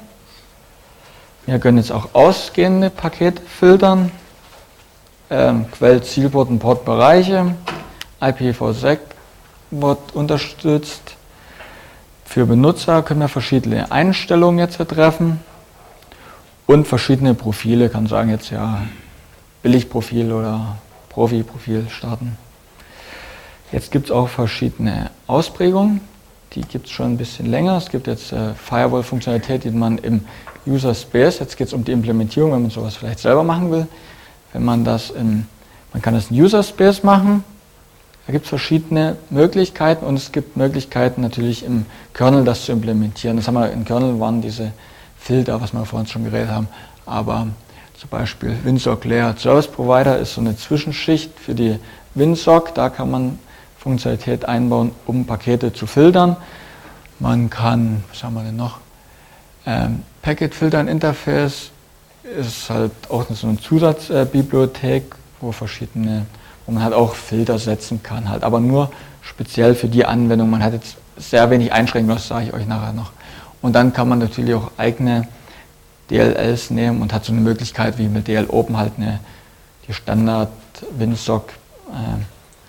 Wir können jetzt auch ausgehende Pakete filtern. Ähm, Quell, Zielport und Portbereiche. I P v sechs wird unterstützt. Für Benutzer können wir verschiedene Einstellungen jetzt treffen. Und verschiedene Profile, kann sagen jetzt ja Billigprofil oder Profi-Profil starten. Jetzt gibt es auch verschiedene Ausprägungen. Die gibt es schon ein bisschen länger. Es gibt jetzt äh, Firewall-Funktionalität, die man im User Space, jetzt geht es um die Implementierung, wenn man sowas vielleicht selber machen will. Wenn man das im, man kann das in User Space machen. Da gibt es verschiedene Möglichkeiten und es gibt Möglichkeiten natürlich im Kernel das zu implementieren. Das haben wir im Kernel waren diese Filter, was wir vorhin schon geredet haben. Aber zum Beispiel WinSock Layered Service Provider ist so eine Zwischenschicht für die WinSock. Da kann man Funktionalität einbauen, um Pakete zu filtern. Man kann, was haben wir denn noch? Ähm, Packet Filtern Interface ist halt auch so eine Zusatzbibliothek, äh, wo verschiedene, wo man halt auch Filter setzen kann, halt, aber nur speziell für die Anwendung. Man hat jetzt sehr wenig Einschränkungen, das sage ich euch nachher noch. Und dann kann man natürlich auch eigene D L Ls nehmen und hat so eine Möglichkeit wie mit D L Open halt eine, die Standard WinSock äh,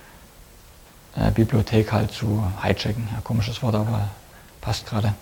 Äh, Bibliothek halt zu hijacken. Ja, komisches Wort, aber passt gerade.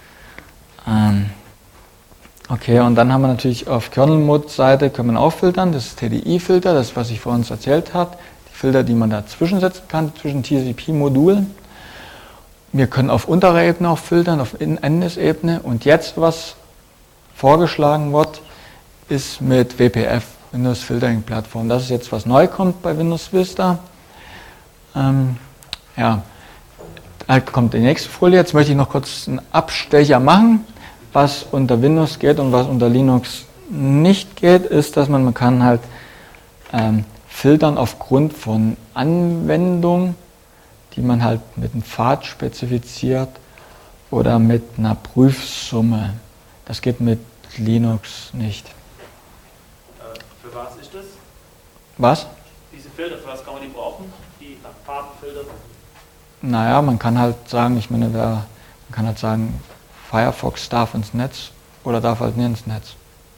Ähm, okay, und dann haben wir natürlich auf Kernel-Mode-Seite können wir auch filtern. Das ist T D I-Filter, das was ich vorhin erzählt habe. Die Filter, die man dazwischen setzen kann, zwischen T C P-Modulen. Wir können auf unterer Ebene auch filtern, auf Endesebene. Und jetzt, was vorgeschlagen wird, ist mit W P F, Windows Filtering Plattform. Das ist jetzt, was neu kommt bei Windows Vista. Ähm, ja, da kommt die nächste Folie. Jetzt möchte ich noch kurz einen Abstecher machen. Was unter Windows geht und was unter Linux nicht geht, ist, dass man, man kann halt ähm, filtern aufgrund von Anwendungen, die man halt mit einem Pfad spezifiziert oder mit einer Prüfsumme. Das geht mit Linux nicht. Äh, für was ist das? Was? Diese Filter, für was kann man die brauchen? Die Farbfilter? Naja, man kann halt sagen, ich meine, wer, man kann halt sagen, Firefox darf ins Netz oder darf halt nicht ins Netz.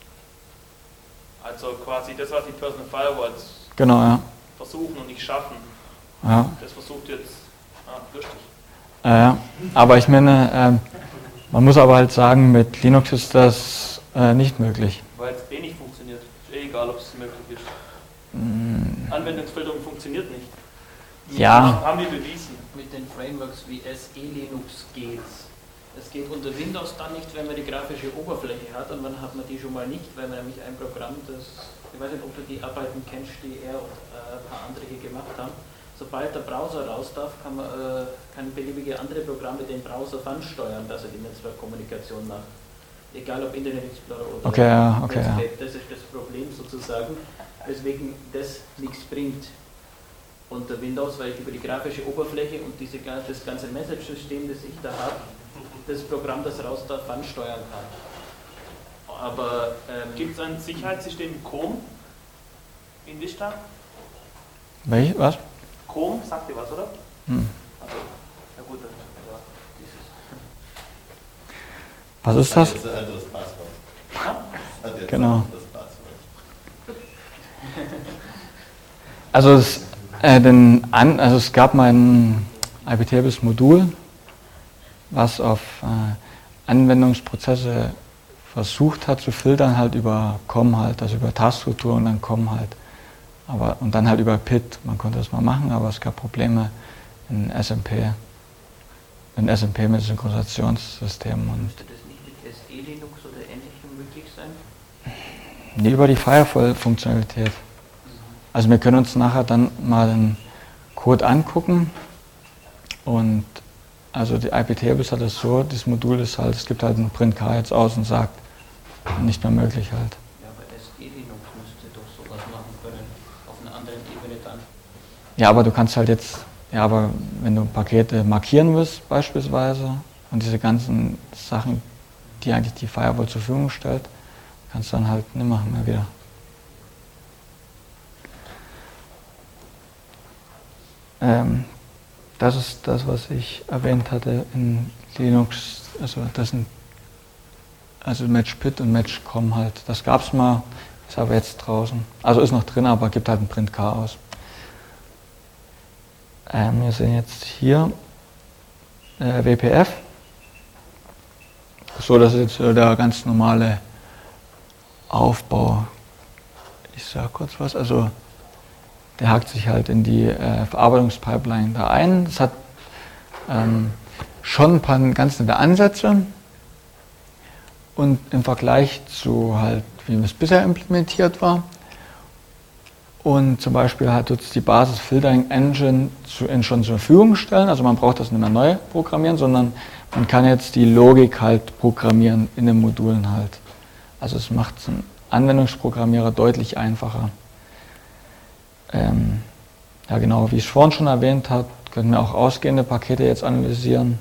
Also quasi das, was die Personal Firewalls Genau, ja. versuchen und nicht schaffen. Ja. Das versucht jetzt, ah, lustig. Äh, aber ich meine, äh, man muss aber halt sagen, mit Linux ist das äh, nicht möglich. Weil es eh nicht funktioniert. Ist eh egal, ob es möglich ist. Mm. Anwendungsfilterung funktioniert nicht. Ja. Haben wir bewiesen. Mit den Frameworks wie S E Linux geht's. Es geht unter Windows dann nicht, wenn man die grafische Oberfläche hat, und wann hat man die schon mal nicht, weil man nämlich ein Programm, das, ich weiß nicht, ob du die Arbeiten kennst, die er und äh, ein paar andere hier gemacht haben. Sobald der Browser raus darf, kann man äh, kann beliebige andere Programme den Browser ansteuern, dass er die Netzwerkkommunikation macht. Egal ob Internet Explorer oder okay, ja, okay, Netscape, ja. das ist das Problem sozusagen, weswegen das nichts bringt unter Windows, weil ich über die grafische Oberfläche und diese, das ganze Message-System, das ich da habe, das Programm, das raus darf, ansteuern kann. Aber ähm, Gibt es ein Sicherheitssystem COM in Vista? Welch, was? COM, sagt ihr was, oder? Hm. Also, ja gut, dann, ja, dieses. Was ist das? Das ist ein anderes Passwort. Das hat jetzt Genau. ein anderes Passwort. Also es, äh, den An, also es gab mal ein I P-Tables-Modul, was auf äh, Anwendungsprozesse versucht hat zu filtern, halt über C O M halt, also über Taskstruktur und dann C O M halt Aber, und dann halt über P I D, man konnte das mal machen, aber es gab Probleme in S M P, in S M P mit Synchronisationssystemen. Und Müsste das nicht mit S E Linux oder Ähnlichem möglich sein? nee, über die Firewall-Funktionalität. Also wir können uns nachher dann mal den Code angucken und also die I P Tables hat es so, das Modul ist halt, es gibt halt einen Print-K jetzt aus und sagt, nicht mehr möglich halt. Ja, aber S E Linux müsste doch sowas machen können, auf einer anderen Ebene dann. Ja, aber du kannst halt jetzt, ja, aber wenn du Pakete markieren willst beispielsweise und diese ganzen Sachen, die eigentlich die Firewall zur Verfügung stellt, kannst du dann halt nicht machen mehr wieder. Ähm, das ist das, was ich erwähnt hatte in Linux, also das sind also Match P I D und Match punkt com halt. Das gab es mal, ist aber jetzt draußen. Also ist noch drin, aber gibt halt ein Print-K aus. Ähm, wir sehen jetzt hier äh, W P F. So, das ist jetzt äh, der ganz normale Aufbau. Ich sage kurz was. Also der hakt sich halt in die äh, Verarbeitungspipeline da ein. Das hat ähm, schon ein paar ganz nette Ansätze. Und im Vergleich zu halt, wie es bisher implementiert war. Und zum Beispiel hat uns die Basis Filtering Engine zu, in schon zur Verfügung stellen. Also man braucht das nicht mehr neu programmieren, sondern man kann jetzt die Logik halt programmieren in den Modulen halt. Also es macht es einen Anwendungsprogrammierer deutlich einfacher. Ähm, ja genau, wie ich vorhin schon erwähnt habe, können wir auch ausgehende Pakete jetzt analysieren.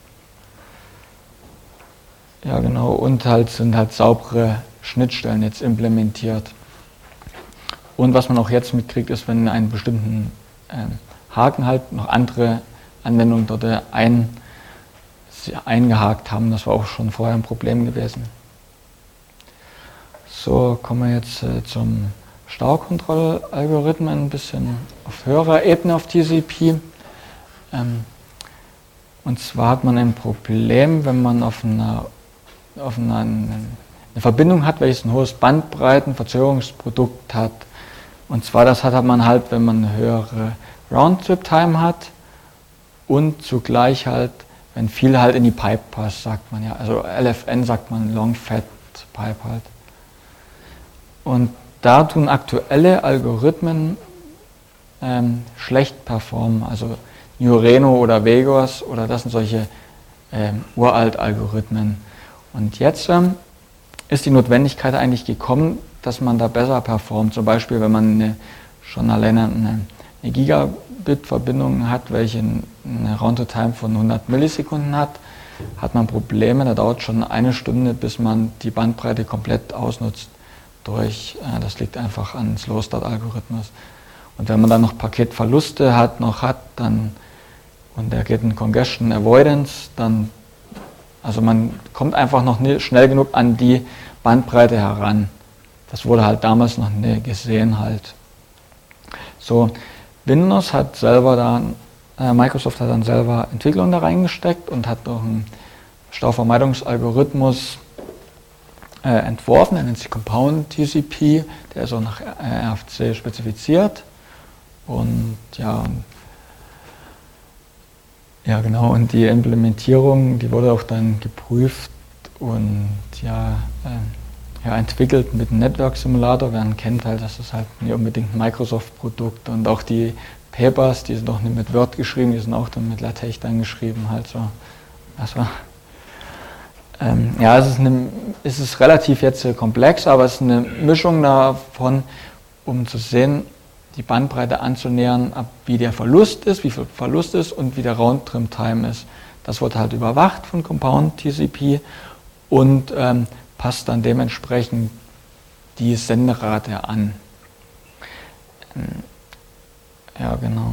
Ja genau, und halt sind halt saubere Schnittstellen jetzt implementiert. Und was man auch jetzt mitkriegt, ist, wenn einen bestimmten ähm, Haken halt noch andere Anwendungen dort ein, eingehakt haben. Das war auch schon vorher ein Problem gewesen. So, kommen wir jetzt äh, zum Staukontrollalgorithmen, ein bisschen auf höherer Ebene auf T C P. Ähm, und zwar hat man ein Problem, wenn man auf einer auf einer, eine Verbindung hat, welches ein hohes Bandbreitenverzögerungsprodukt hat. Und zwar das hat man halt, wenn man eine höhere Roundtrip-Time hat und zugleich halt, wenn viel halt in die Pipe passt, sagt man ja. Also L F N sagt man Long Fat Pipe halt. Und da tun aktuelle Algorithmen ähm, schlecht performen. Also Nureno oder Vegos oder das sind solche ähm, Uralt-Algorithmen. Und jetzt ähm, ist die Notwendigkeit eigentlich gekommen, dass man da besser performt. Zum Beispiel, wenn man eine, schon alleine eine, eine Gigabit-Verbindung hat, welche eine Round-to-Time von hundert Millisekunden hat, hat man Probleme. Da dauert schon eine Stunde, bis man die Bandbreite komplett ausnutzt. Durch, äh, das liegt einfach an Slow-Start-Algorithmus. Und wenn man dann noch Paketverluste hat, noch hat, dann und der geht in Congestion Avoidance, dann also man kommt einfach noch nicht schnell genug an die Bandbreite heran. Das wurde halt damals noch nie gesehen halt. So, Windows hat selber dann, äh, Microsoft hat dann selber Entwicklung da reingesteckt und hat noch einen Stauvermeidungsalgorithmus äh, entworfen, der nennt sich Compound T C P, der ist auch nach R F C spezifiziert. Und ja, Ja, genau, und die Implementierung, die wurde auch dann geprüft und ja, äh, ja entwickelt mit einem Network Simulator. Wer ihn kennt, halt, das ist halt nicht unbedingt ein Microsoft-Produkt. Und auch die Papers, die sind auch nicht mit Word geschrieben, die sind auch dann mit LaTeX dann geschrieben. Halt so. Das war, ähm, ja, es ist, eine, es ist relativ jetzt komplex, aber es ist eine Mischung davon, um zu sehen, die Bandbreite anzunähern, ab wie der Verlust ist, wie viel Verlust ist und wie der Round-Trip-Time ist. Das wird halt überwacht von Compound T C P und ähm, passt dann dementsprechend die Senderate an. Ja, genau.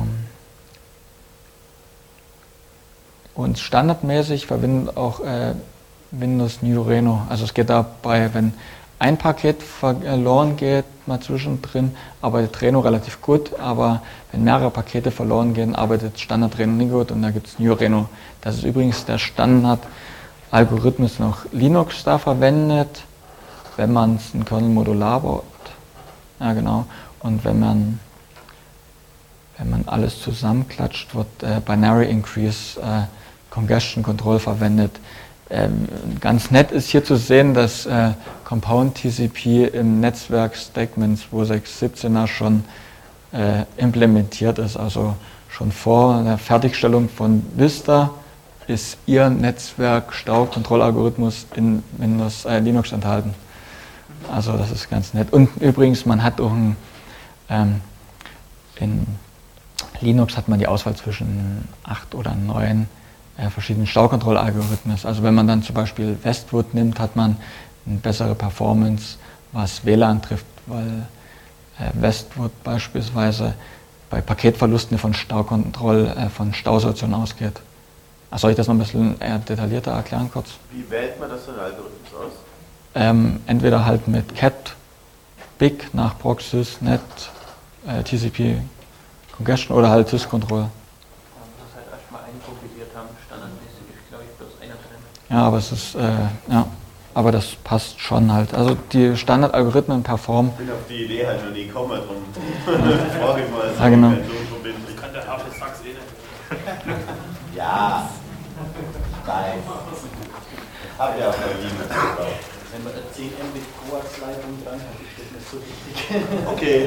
Und standardmäßig verwendet auch äh, Windows Nureno. Also es geht dabei, wenn ein Paket verloren geht, mal zwischendrin, arbeitet Reno relativ gut, aber wenn mehrere Pakete verloren gehen, arbeitet Standard Reno nicht gut und da gibt es Nureno. Das ist übrigens der Standard-Algorithmus, noch Linux da verwendet, wenn man es in Kernel modular baut. Ja, genau. Und wenn man, wenn man alles zusammenklatscht, wird äh, Binary Increase äh, Congestion Control verwendet. Ähm, ganz nett ist hier zu sehen, dass äh, Compound T C P im Netzwerk Stackman zwei sechs siebzehner schon äh, implementiert ist. Also schon vor der Fertigstellung von Vista ist ihr Netzwerk Staukontrollalgorithmus in Windows äh, Linux enthalten. Also das ist ganz nett. Und übrigens, man hat auch ein, ähm, in Linux hat man die Auswahl zwischen acht oder neun äh, verschiedenen Staukontrollalgorithmen. Also wenn man dann zum Beispiel Westwood nimmt, hat man eine bessere Performance, was W L A N trifft, weil äh, Westwood beispielsweise bei Paketverlusten von Staukontroll, äh, von Stausortionen ausgeht. Ach, soll ich das noch ein bisschen eher detaillierter erklären kurz? Wie wählt man das für einen Algorithmus aus? Ähm, entweder halt mit cat, big nach Proxys, net, äh, T C P, Congestion oder halt syscontrol. Man muss halt erstmal einkompiliert haben, standardmäßig ist glaube ich bloß einer drin. Ja, aber es ist, äh, ja, aber das passt schon halt. Also die Standardalgorithmen performen. Ich bin auf die Idee halt noch nie gekommen, drum frage ich mal. Ja, genau. Das kann der harte Sachs eh nicht. Ja, nein. Hab ja auch noch nie mit gebraucht. Wenn man eine zehn Mbit Coax-Leitung dran hat, ist das nicht so wichtig. Okay.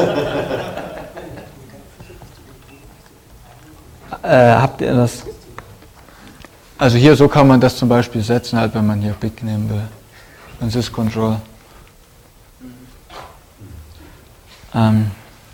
Äh, habt ihr das? Also hier, so kann man das zum Beispiel setzen, halt, wenn man hier Big nehmen will. Und syscontrol. Ähm,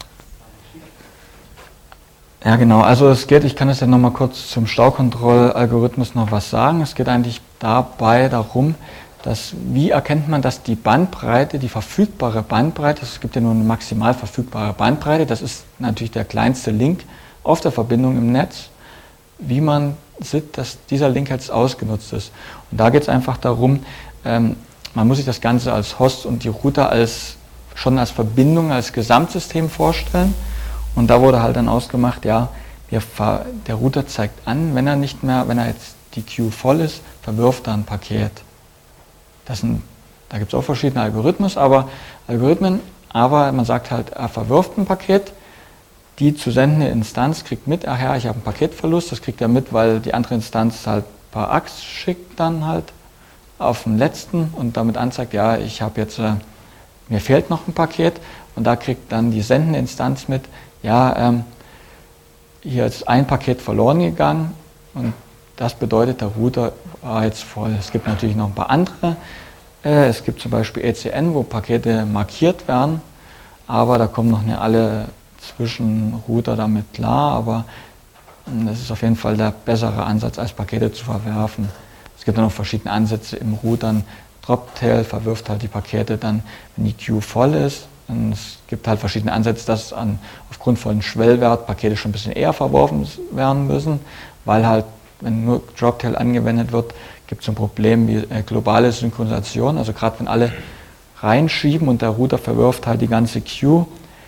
ja genau, also es geht, ich kann es ja nochmal kurz zum Staukontrollalgorithmus noch was sagen. Es geht eigentlich dabei darum, dass, wie erkennt man, dass die Bandbreite, die verfügbare Bandbreite, es gibt ja nur eine maximal verfügbare Bandbreite, das ist natürlich der kleinste Link auf der Verbindung im Netz, wie man sieht, dass dieser Link jetzt ausgenutzt ist. Und da geht es einfach darum, ähm, man muss sich das Ganze als Host und die Router als, schon als Verbindung, als Gesamtsystem vorstellen. Und da wurde halt dann ausgemacht, ja, wir, der Router zeigt an, wenn er nicht mehr, wenn er jetzt die Queue voll ist, verwirft er ein Paket. Das sind, da gibt es auch verschiedene Algorithmen, aber Algorithmen, aber man sagt halt, er verwirft ein Paket, die zu sendende Instanz kriegt mit, ach ja, ich habe einen Paketverlust, das kriegt er mit, weil die andere Instanz halt ein paar A X schickt dann halt auf den letzten und damit anzeigt, ja, ich habe jetzt, äh, mir fehlt noch ein Paket und da kriegt dann die sendende Instanz mit, ja, ähm, hier ist ein Paket verloren gegangen und das bedeutet, der Router war jetzt voll. Es gibt natürlich noch ein paar andere. Äh, es gibt zum Beispiel E C N, wo Pakete markiert werden, aber da kommen noch nicht alle Zwischenrouter damit klar, aber das ist auf jeden Fall der bessere Ansatz, als Pakete zu verwerfen. Es gibt dann noch verschiedene Ansätze im Routern. Droptail verwirft halt die Pakete dann, wenn die Queue voll ist. Und es gibt halt verschiedene Ansätze, dass an, aufgrund von Schwellwert Pakete schon ein bisschen eher verworfen werden müssen, weil halt, wenn nur Droptail angewendet wird, gibt es ein Problem wie äh, globale Synchronisation. Also gerade wenn alle reinschieben und der Router verwirft halt die ganze Queue,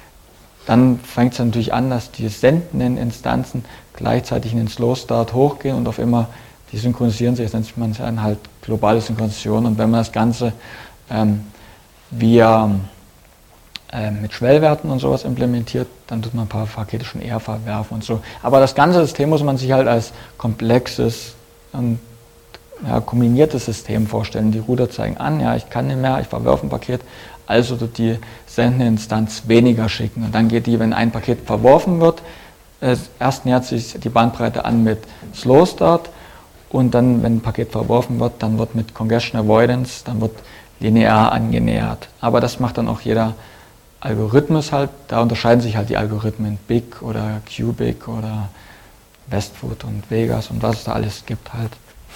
dann fängt es natürlich an, dass die sendenden Instanzen gleichzeitig in den Slow Start hochgehen und auf immer, die synchronisieren sich, das nennt man dann halt globale Synchronisation. Und wenn man das Ganze ähm, via äh, mit Schwellwerten und sowas implementiert, dann tut man ein paar Pakete schon eher verwerfen und so. Aber das ganze System muss man sich halt als komplexes und ja, kombiniertes System vorstellen. Die Router zeigen an, ja, ich kann nicht mehr, ich verwerfe ein Paket, also tut die sendende Instanz weniger schicken. Und dann geht die, wenn ein Paket verworfen wird, äh, erst nähert sich die Bandbreite an mit Slow Start und dann, wenn ein Paket verworfen wird, dann wird mit Congestion Avoidance, dann wird linear angenähert. Aber das macht dann auch jeder Algorithmus halt, da unterscheiden sich halt die Algorithmen Big oder Cubic oder Westwood und Vegas und was es da alles gibt halt.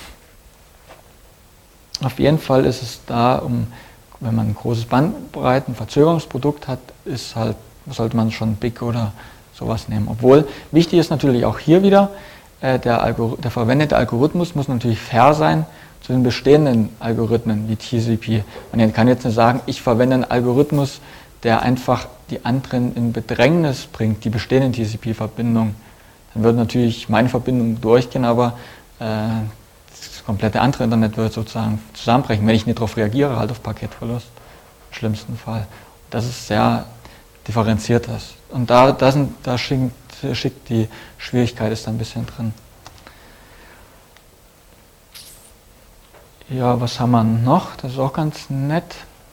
Auf jeden Fall ist es da, um, wenn man ein großes Bandbreiten-Verzögerungsprodukt hat, ist halt, sollte man schon Big oder sowas nehmen. Obwohl, wichtig ist natürlich auch hier wieder, äh, der, Algor- der verwendete Algorithmus muss natürlich fair sein zu den bestehenden Algorithmen wie T C P. Man kann jetzt nicht sagen, ich verwende einen Algorithmus, der einfach die anderen in Bedrängnis bringt, die bestehenden T C P-Verbindungen. Dann wird natürlich meine Verbindung durchgehen, aber äh, das komplette andere Internet wird sozusagen zusammenbrechen, wenn ich nicht darauf reagiere, halt auf Paketverlust, im schlimmsten Fall. Das ist sehr differenziert das. Und da, da, sind, da schickt, schickt die Schwierigkeit ist da ein bisschen drin. Ja, was haben wir noch? Das ist auch ganz nett.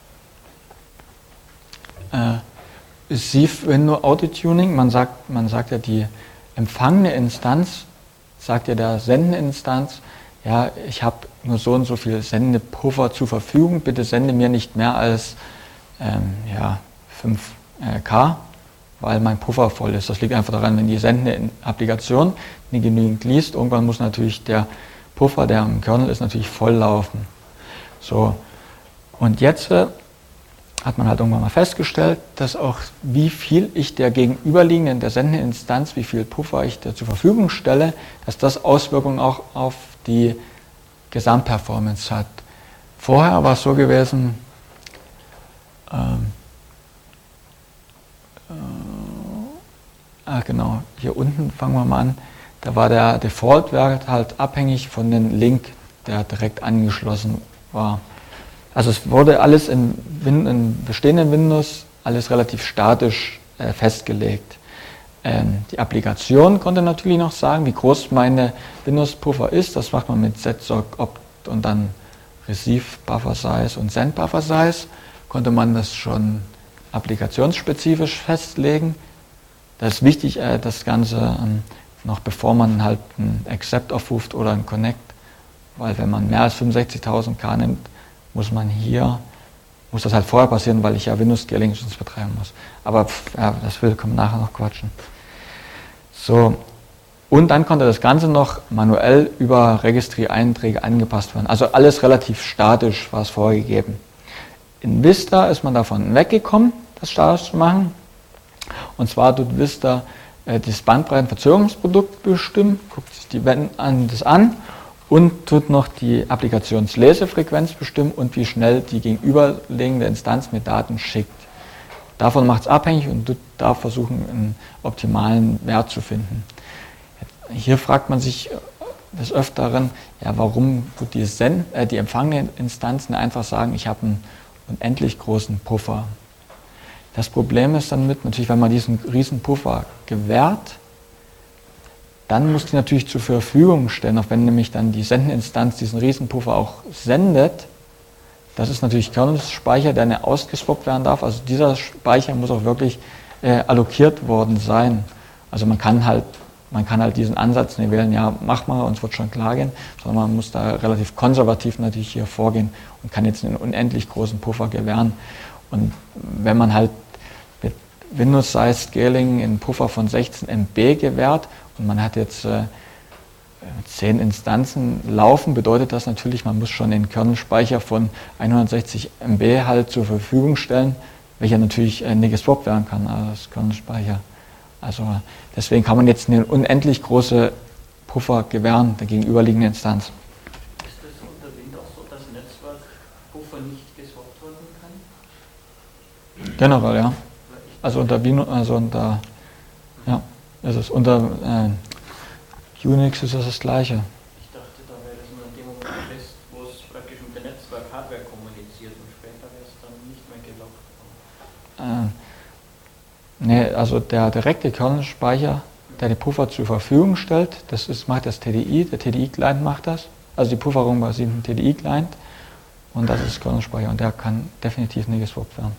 Äh, Sieve-Window Auto-Tuning. Man sagt, man sagt ja, die empfangene Instanz sagt ja der sendende Instanz, ja, ich habe nur so und so viel Sendepuffer zur Verfügung, bitte sende mir nicht mehr als ähm, ja, fünf K, weil mein Puffer voll ist. Das liegt einfach daran, wenn die sendende Applikation nicht genügend liest, irgendwann muss natürlich der Puffer, der im Kernel ist, natürlich voll laufen. So. Und jetzt äh, hat man halt irgendwann mal festgestellt, dass auch wie viel ich der gegenüberliegenden, der sendenden Instanz, wie viel Puffer ich der zur Verfügung stelle, dass das Auswirkungen auch auf die Gesamtperformance hat. Vorher war es so gewesen, ähm, äh, ah genau, hier unten fangen wir mal an, da war der Default-Wert halt abhängig von dem Link, der direkt angeschlossen war. Also es wurde alles in, Win- in bestehenden Windows alles relativ statisch äh, festgelegt. Ähm, die Applikation konnte natürlich noch sagen, wie groß meine Windows-Puffer ist. Das macht man mit setsoc opt und dann receive buffer size und send buffer size. Konnte man das schon applikationsspezifisch festlegen. Das ist wichtig, äh, das Ganze ähm, noch bevor man halt ein Accept aufruft oder ein Connect, weil wenn man mehr als fünfundsechzigtausend K nimmt, muss man hier, muss das halt vorher passieren, weil ich ja Windows-Scaling sonst betreiben muss. Aber pff, ja, das will, können wir nachher noch quatschen. So, und dann konnte das Ganze noch manuell über Registry-Einträge angepasst werden. Also alles relativ statisch war es vorgegeben. In Vista ist man davon weggekommen, das statisch zu machen. Und zwar tut Vista äh, das Bandbreitenverzögerungsprodukt bestimmen, guckt sich die Wände an, das an und tut noch die Applikationslesefrequenz bestimmen und wie schnell die gegenüberliegende Instanz mit Daten schickt. Davon macht es abhängig und tut da versuchen, einen optimalen Wert zu finden. Hier fragt man sich des Öfteren, ja, warum tut die, Send, äh, die empfangenen Instanzen einfach sagen, ich habe einen unendlich großen Puffer. Das Problem ist dann mit, natürlich, wenn man diesen riesen Puffer gewährt, dann muss die natürlich zur Verfügung stellen, auch wenn nämlich dann die Sendeninstanz diesen Riesenpuffer auch sendet. Das ist natürlich Kernelspeicher, der nicht ausgeswappt werden darf. Also dieser Speicher muss auch wirklich äh, allokiert worden sein. Also man kann halt, man kann halt diesen Ansatz nicht wählen, ja, mach mal, uns wird schon klar gehen, sondern man muss da relativ konservativ natürlich hier vorgehen und kann jetzt einen unendlich großen Puffer gewähren. Und wenn man halt mit Windows Size Scaling einen Puffer von sechzehn Megabyte gewährt und man hat jetzt äh, zehn Instanzen laufen, bedeutet das natürlich, man muss schon den Kernelspeicher von hundertsechzig Megabyte halt zur Verfügung stellen, welcher natürlich äh, nicht geswappt werden kann, also das Kernelspeicher. Also deswegen kann man jetzt eine unendlich große Puffer gewähren der gegenüberliegenden Instanz. Ist das unter Windows so, dass Netzwerkpuffer nicht geswappt werden kann? Generell, ja. Also unter Windows, also unter, ja, ist es unter äh, Unix ist das das Gleiche. Ich dachte, da wäre das nur in dem Moment fest, wo es praktisch mit der Netzwerk-Hardware kommuniziert und später wäre es dann nicht mehr gelockt. Äh, nee, also der direkte Kernelspeicher, der die Puffer zur Verfügung stellt, das ist, macht das T D I, der T D I-Client macht das, also die Pufferung basiert auf dem T D I-Client und das ist Kernelspeicher und der kann definitiv nicht geswappt werden.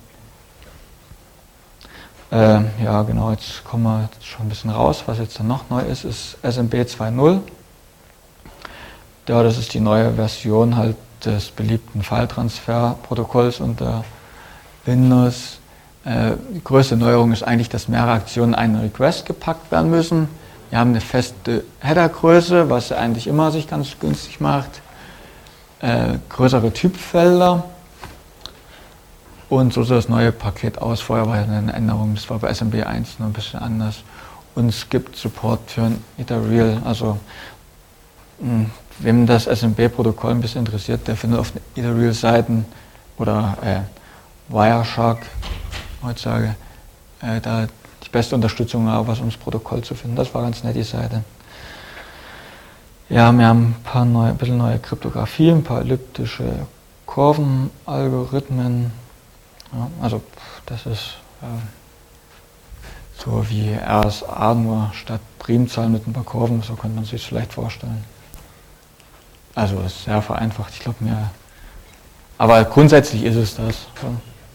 Äh, ja, genau, jetzt kommen wir jetzt schon ein bisschen raus. Was jetzt dann noch neu ist, ist S M B zwei Punkt null. Ja, das ist die neue Version halt des beliebten File-Transfer-Protokolls unter Windows. Äh, die größte Neuerung ist eigentlich, dass mehrere Aktionen in einen Request gepackt werden müssen. Wir haben eine feste Headergröße, was eigentlich immer sich ganz günstig macht. Äh, größere Typfelder. Und so sieht das neue Paket aus. Vorher war ja eine Änderung, das war bei S M B eins noch ein bisschen anders. Und es gibt Support für ein Etherreal. Also, mh, wem das S M B-Protokoll ein bisschen interessiert, der findet auf den Etherreal-Seiten oder äh, Wireshark heutzutage äh, da die beste Unterstützung, was ums Protokoll zu finden. Das war ganz nett, die Seite. Ja, wir haben ein paar neue, ein bisschen neue Kryptographie, ein paar elliptische Kurvenalgorithmen. Ja, also das ist äh, so wie R S A, nur statt Primzahlen mit ein paar Kurven, so könnte man sich das vielleicht vorstellen. Also das ist sehr vereinfacht, ich glaube mir. Aber grundsätzlich ist es das. So.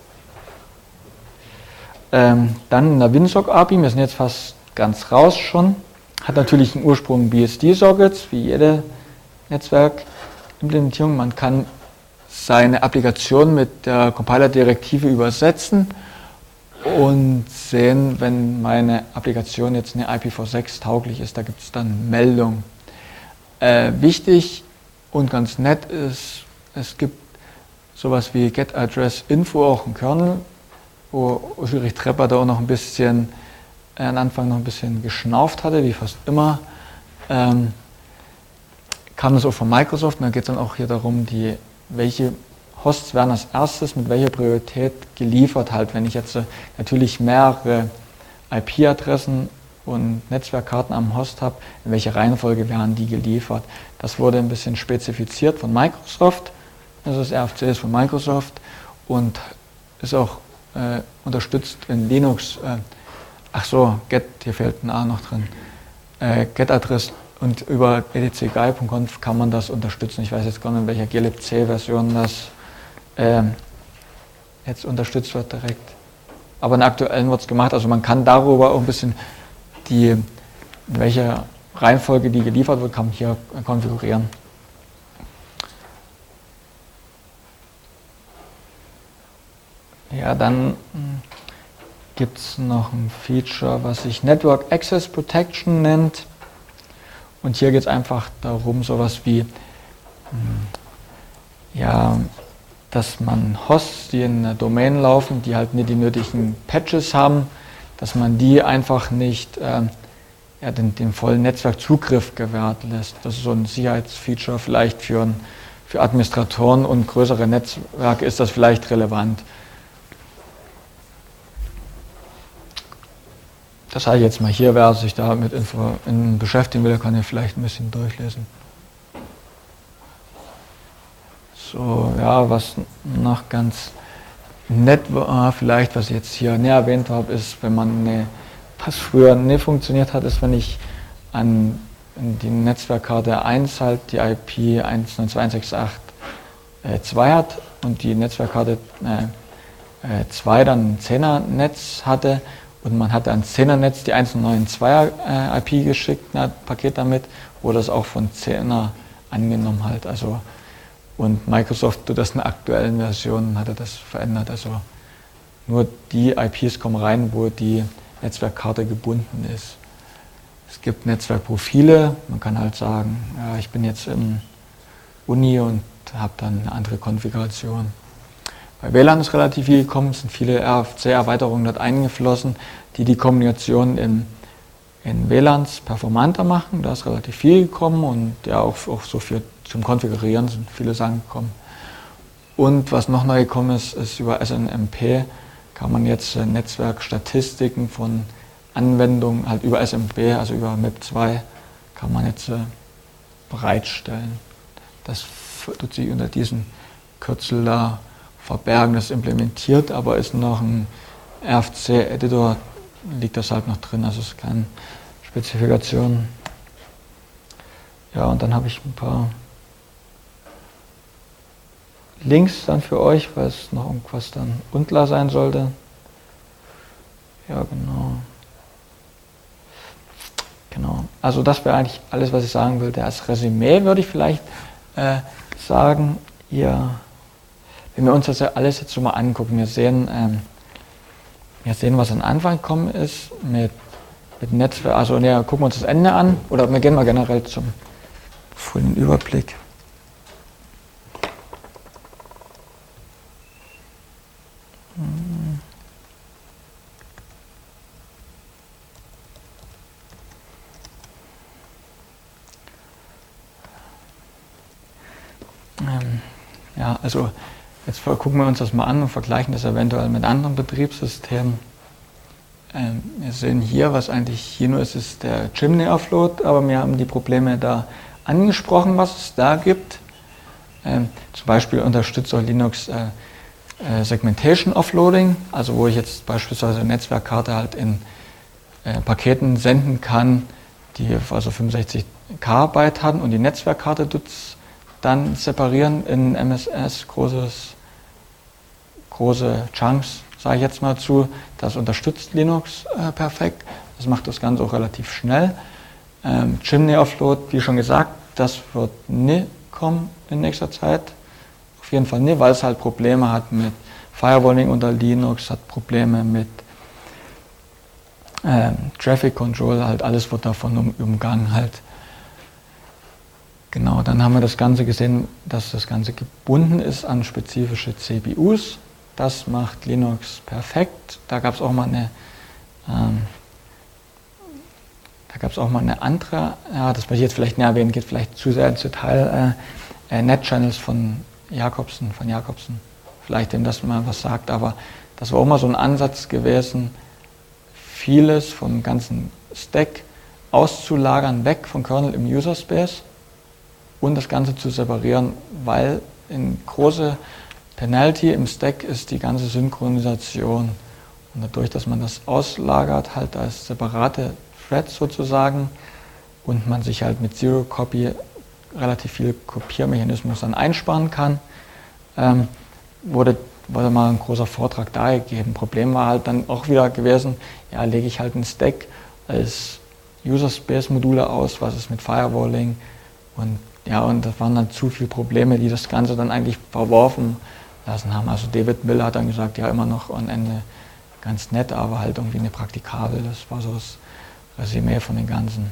Ähm, dann in der WinSock-A P I, wir sind jetzt fast ganz raus schon, hat natürlich einen Ursprung B S D-Sockets, wie jede Netzwerkimplementierung. Man kann seine Applikation mit der Compiler-Direktive übersetzen und sehen, wenn meine Applikation jetzt eine I P v sechs tauglich ist, da gibt es dann Meldungen. Äh, wichtig und ganz nett ist, es gibt sowas wie GetAddressInfo, auch im Kernel, wo Ulrich Trepper da auch noch ein bisschen, äh, am Anfang noch ein bisschen geschnauft hatte, wie fast immer. Ähm, kam das auch von Microsoft, und da geht es dann auch hier darum, die, welche Hosts werden als erstes mit welcher Priorität geliefert, halt, wenn ich jetzt äh, natürlich mehrere I P-Adressen und Netzwerkkarten am Host habe, in welcher Reihenfolge werden die geliefert. Das wurde ein bisschen spezifiziert von Microsoft, also das R F C ist von Microsoft und ist auch äh, unterstützt in Linux. Äh, ach so, Get, hier fehlt ein A noch drin. Äh, Get-Adress und über e d c guy punkt conf kann man das unterstützen. Ich weiß jetzt gar nicht, in welcher glibc-Version das äh, jetzt unterstützt wird direkt. Aber in der aktuellen wird es gemacht, also man kann darüber auch ein bisschen die, in welcher Reihenfolge die geliefert wird, kann man hier konfigurieren. Ja, dann gibt es noch ein Feature, was sich Network Access Protection nennt. Und hier geht es einfach darum, sowas wie, ja, dass man Hosts, die in einer Domain laufen, die halt nicht die nötigen Patches haben, dass man die einfach nicht äh, ja, den, den vollen Netzwerkzugriff gewährt lässt. Das ist so ein Sicherheitsfeature vielleicht für, für Administratoren und größere Netzwerke ist das vielleicht relevant. Das habe ich jetzt mal hier, wer sich da mit Info in beschäftigen will, kann ja vielleicht ein bisschen durchlesen. So, ja, was noch ganz nett war, vielleicht, was ich jetzt hier näher erwähnt habe, ist, wenn man eine, was früher nicht funktioniert hat, ist, wenn ich an die Netzwerkkarte eins halt die I P eins neun zwei eins sechs acht zwei hat und die Netzwerkkarte äh, zwei dann ein Zehner-Netz hatte und man hatte ans Zehner-Netz die eins neun zwei äh, I P geschickt, ein Paket damit, wurde das auch von Zehner angenommen halt, also und Microsoft tut das in der aktuellen Version, hat er das verändert, also nur die I Ps kommen rein, wo die Netzwerkkarte gebunden ist. Es gibt Netzwerkprofile, man kann halt sagen, ja, ich bin jetzt im Uni und habe dann eine andere Konfiguration. Bei W L A N ist relativ viel gekommen, es sind viele R F C-Erweiterungen dort eingeflossen, die die Kommunikation in, in W L A Ns performanter machen. Da ist relativ viel gekommen und ja auch, auch so für zum Konfigurieren sind viele Sachen gekommen. Und was noch neu gekommen ist, ist über S N M P kann man jetzt äh, Netzwerkstatistiken von Anwendungen halt über S M P, also über M I P zwei, kann man jetzt äh, bereitstellen. Das tut sich unter diesem Kürzel da verbergen, das ist implementiert, aber ist noch ein R F C-Editor, liegt das halt noch drin, also es ist keine Spezifikation. Ja, und dann habe ich ein paar Links dann für euch, weil es noch irgendwas dann unklar sein sollte. Ja, genau. Genau. Also das wäre eigentlich alles, was ich sagen wollte. Als Resümee würde ich vielleicht äh, sagen, ihr, wenn wir uns das ja alles jetzt so mal angucken, wir sehen, ähm, wir sehen, was am Anfang gekommen ist mit, mit Netzwerk. Also ne, gucken wir uns das Ende an oder wir gehen mal generell zum vollen Überblick. Ähm, ja, also jetzt gucken wir uns das mal an und vergleichen das eventuell mit anderen Betriebssystemen. Ähm, wir sehen hier, was eigentlich hier nur ist, ist der Chimney Offload, aber wir haben die Probleme da angesprochen, was es da gibt. Ähm, zum Beispiel unterstützt auch Linux äh, äh, Segmentation Offloading, also wo ich jetzt beispielsweise eine Netzwerkkarte halt in äh, Paketen senden kann, die also fünfundsechzig K Byte hatten, und die Netzwerkkarte tut dann separieren in M S S, großes, große Chunks, sage ich jetzt mal zu. Das unterstützt Linux äh, perfekt. Das macht das Ganze auch relativ schnell. Ähm, Chimney Offload, wie schon gesagt, das wird nie kommen in nächster Zeit. Auf jeden Fall nie, weil es halt Probleme hat mit Firewalling unter Linux, hat Probleme mit ähm, Traffic Control, halt alles wird davon um, umgangen halt. Genau, dann haben wir das Ganze gesehen, dass das Ganze gebunden ist an spezifische C P Us. Das macht Linux perfekt. Da gab es auch mal eine, ähm, da gab es auch mal eine andere, ja, das möchte ich jetzt vielleicht näher erwähnen, geht vielleicht zu sehr ins Detail, äh, äh, Net-Channels von Jacobsen, von Jacobsen. Vielleicht dem das mal was sagt, aber das war auch mal so ein Ansatz gewesen, vieles vom ganzen Stack auszulagern, weg vom Kernel im User Space und das Ganze zu separieren, weil in große Penalty im Stack ist die ganze Synchronisation. Und dadurch, dass man das auslagert, halt als separate Threads sozusagen und man sich halt mit Zero Copy relativ viel Kopiermechanismus dann einsparen kann, ähm, wurde, wurde mal ein großer Vortrag dargegeben. Problem war halt dann auch wieder gewesen, ja, lege ich halt einen Stack als User Space Module aus, was ist mit Firewalling, und ja, und das waren dann zu viele Probleme, die das Ganze dann eigentlich verworfen lassen haben. Also David Miller hat dann gesagt, ja, immer noch am Ende ganz nett, aber halt irgendwie nicht praktikabel. Das war so das Resümee von den Ganzen.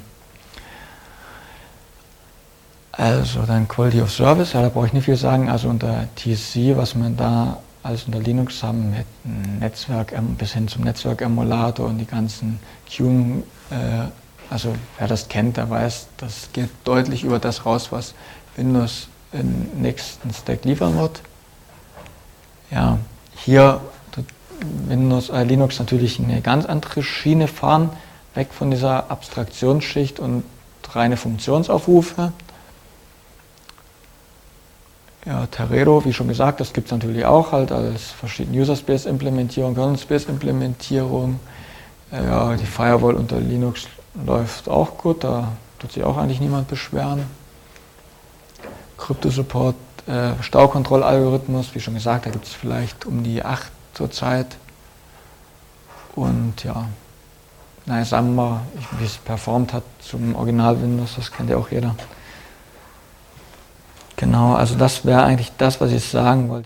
Also dann Quality of Service, ja, da brauche ich nicht viel sagen. Also unter T C, was wir da alles unter Linux haben, mit Netzwerk bis hin zum Netzwerk-Emulator und die ganzen Queuing, äh, also wer das kennt, der weiß, das geht deutlich über das raus, was Windows im nächsten Stack liefern wird. Ja, hier tut Windows, äh, Linux natürlich eine ganz andere Schiene fahren, weg von dieser Abstraktionsschicht und reine Funktionsaufrufe. Ja, Teredo, wie schon gesagt, das gibt es natürlich auch halt als verschiedene User-Space-Implementierung, Kernel-Space-Implementierung. Ja, die Firewall unter Linux läuft auch gut, da tut sich auch eigentlich niemand beschweren. Krypto-Support, äh, Staukontrollalgorithmus, wie schon gesagt, da gibt es vielleicht um die acht zurzeit. Und ja, naja, sagen wir mal, wie es performt hat zum Original-Windows, das kennt ja auch jeder. Genau, also das wäre eigentlich das, was ich sagen wollte.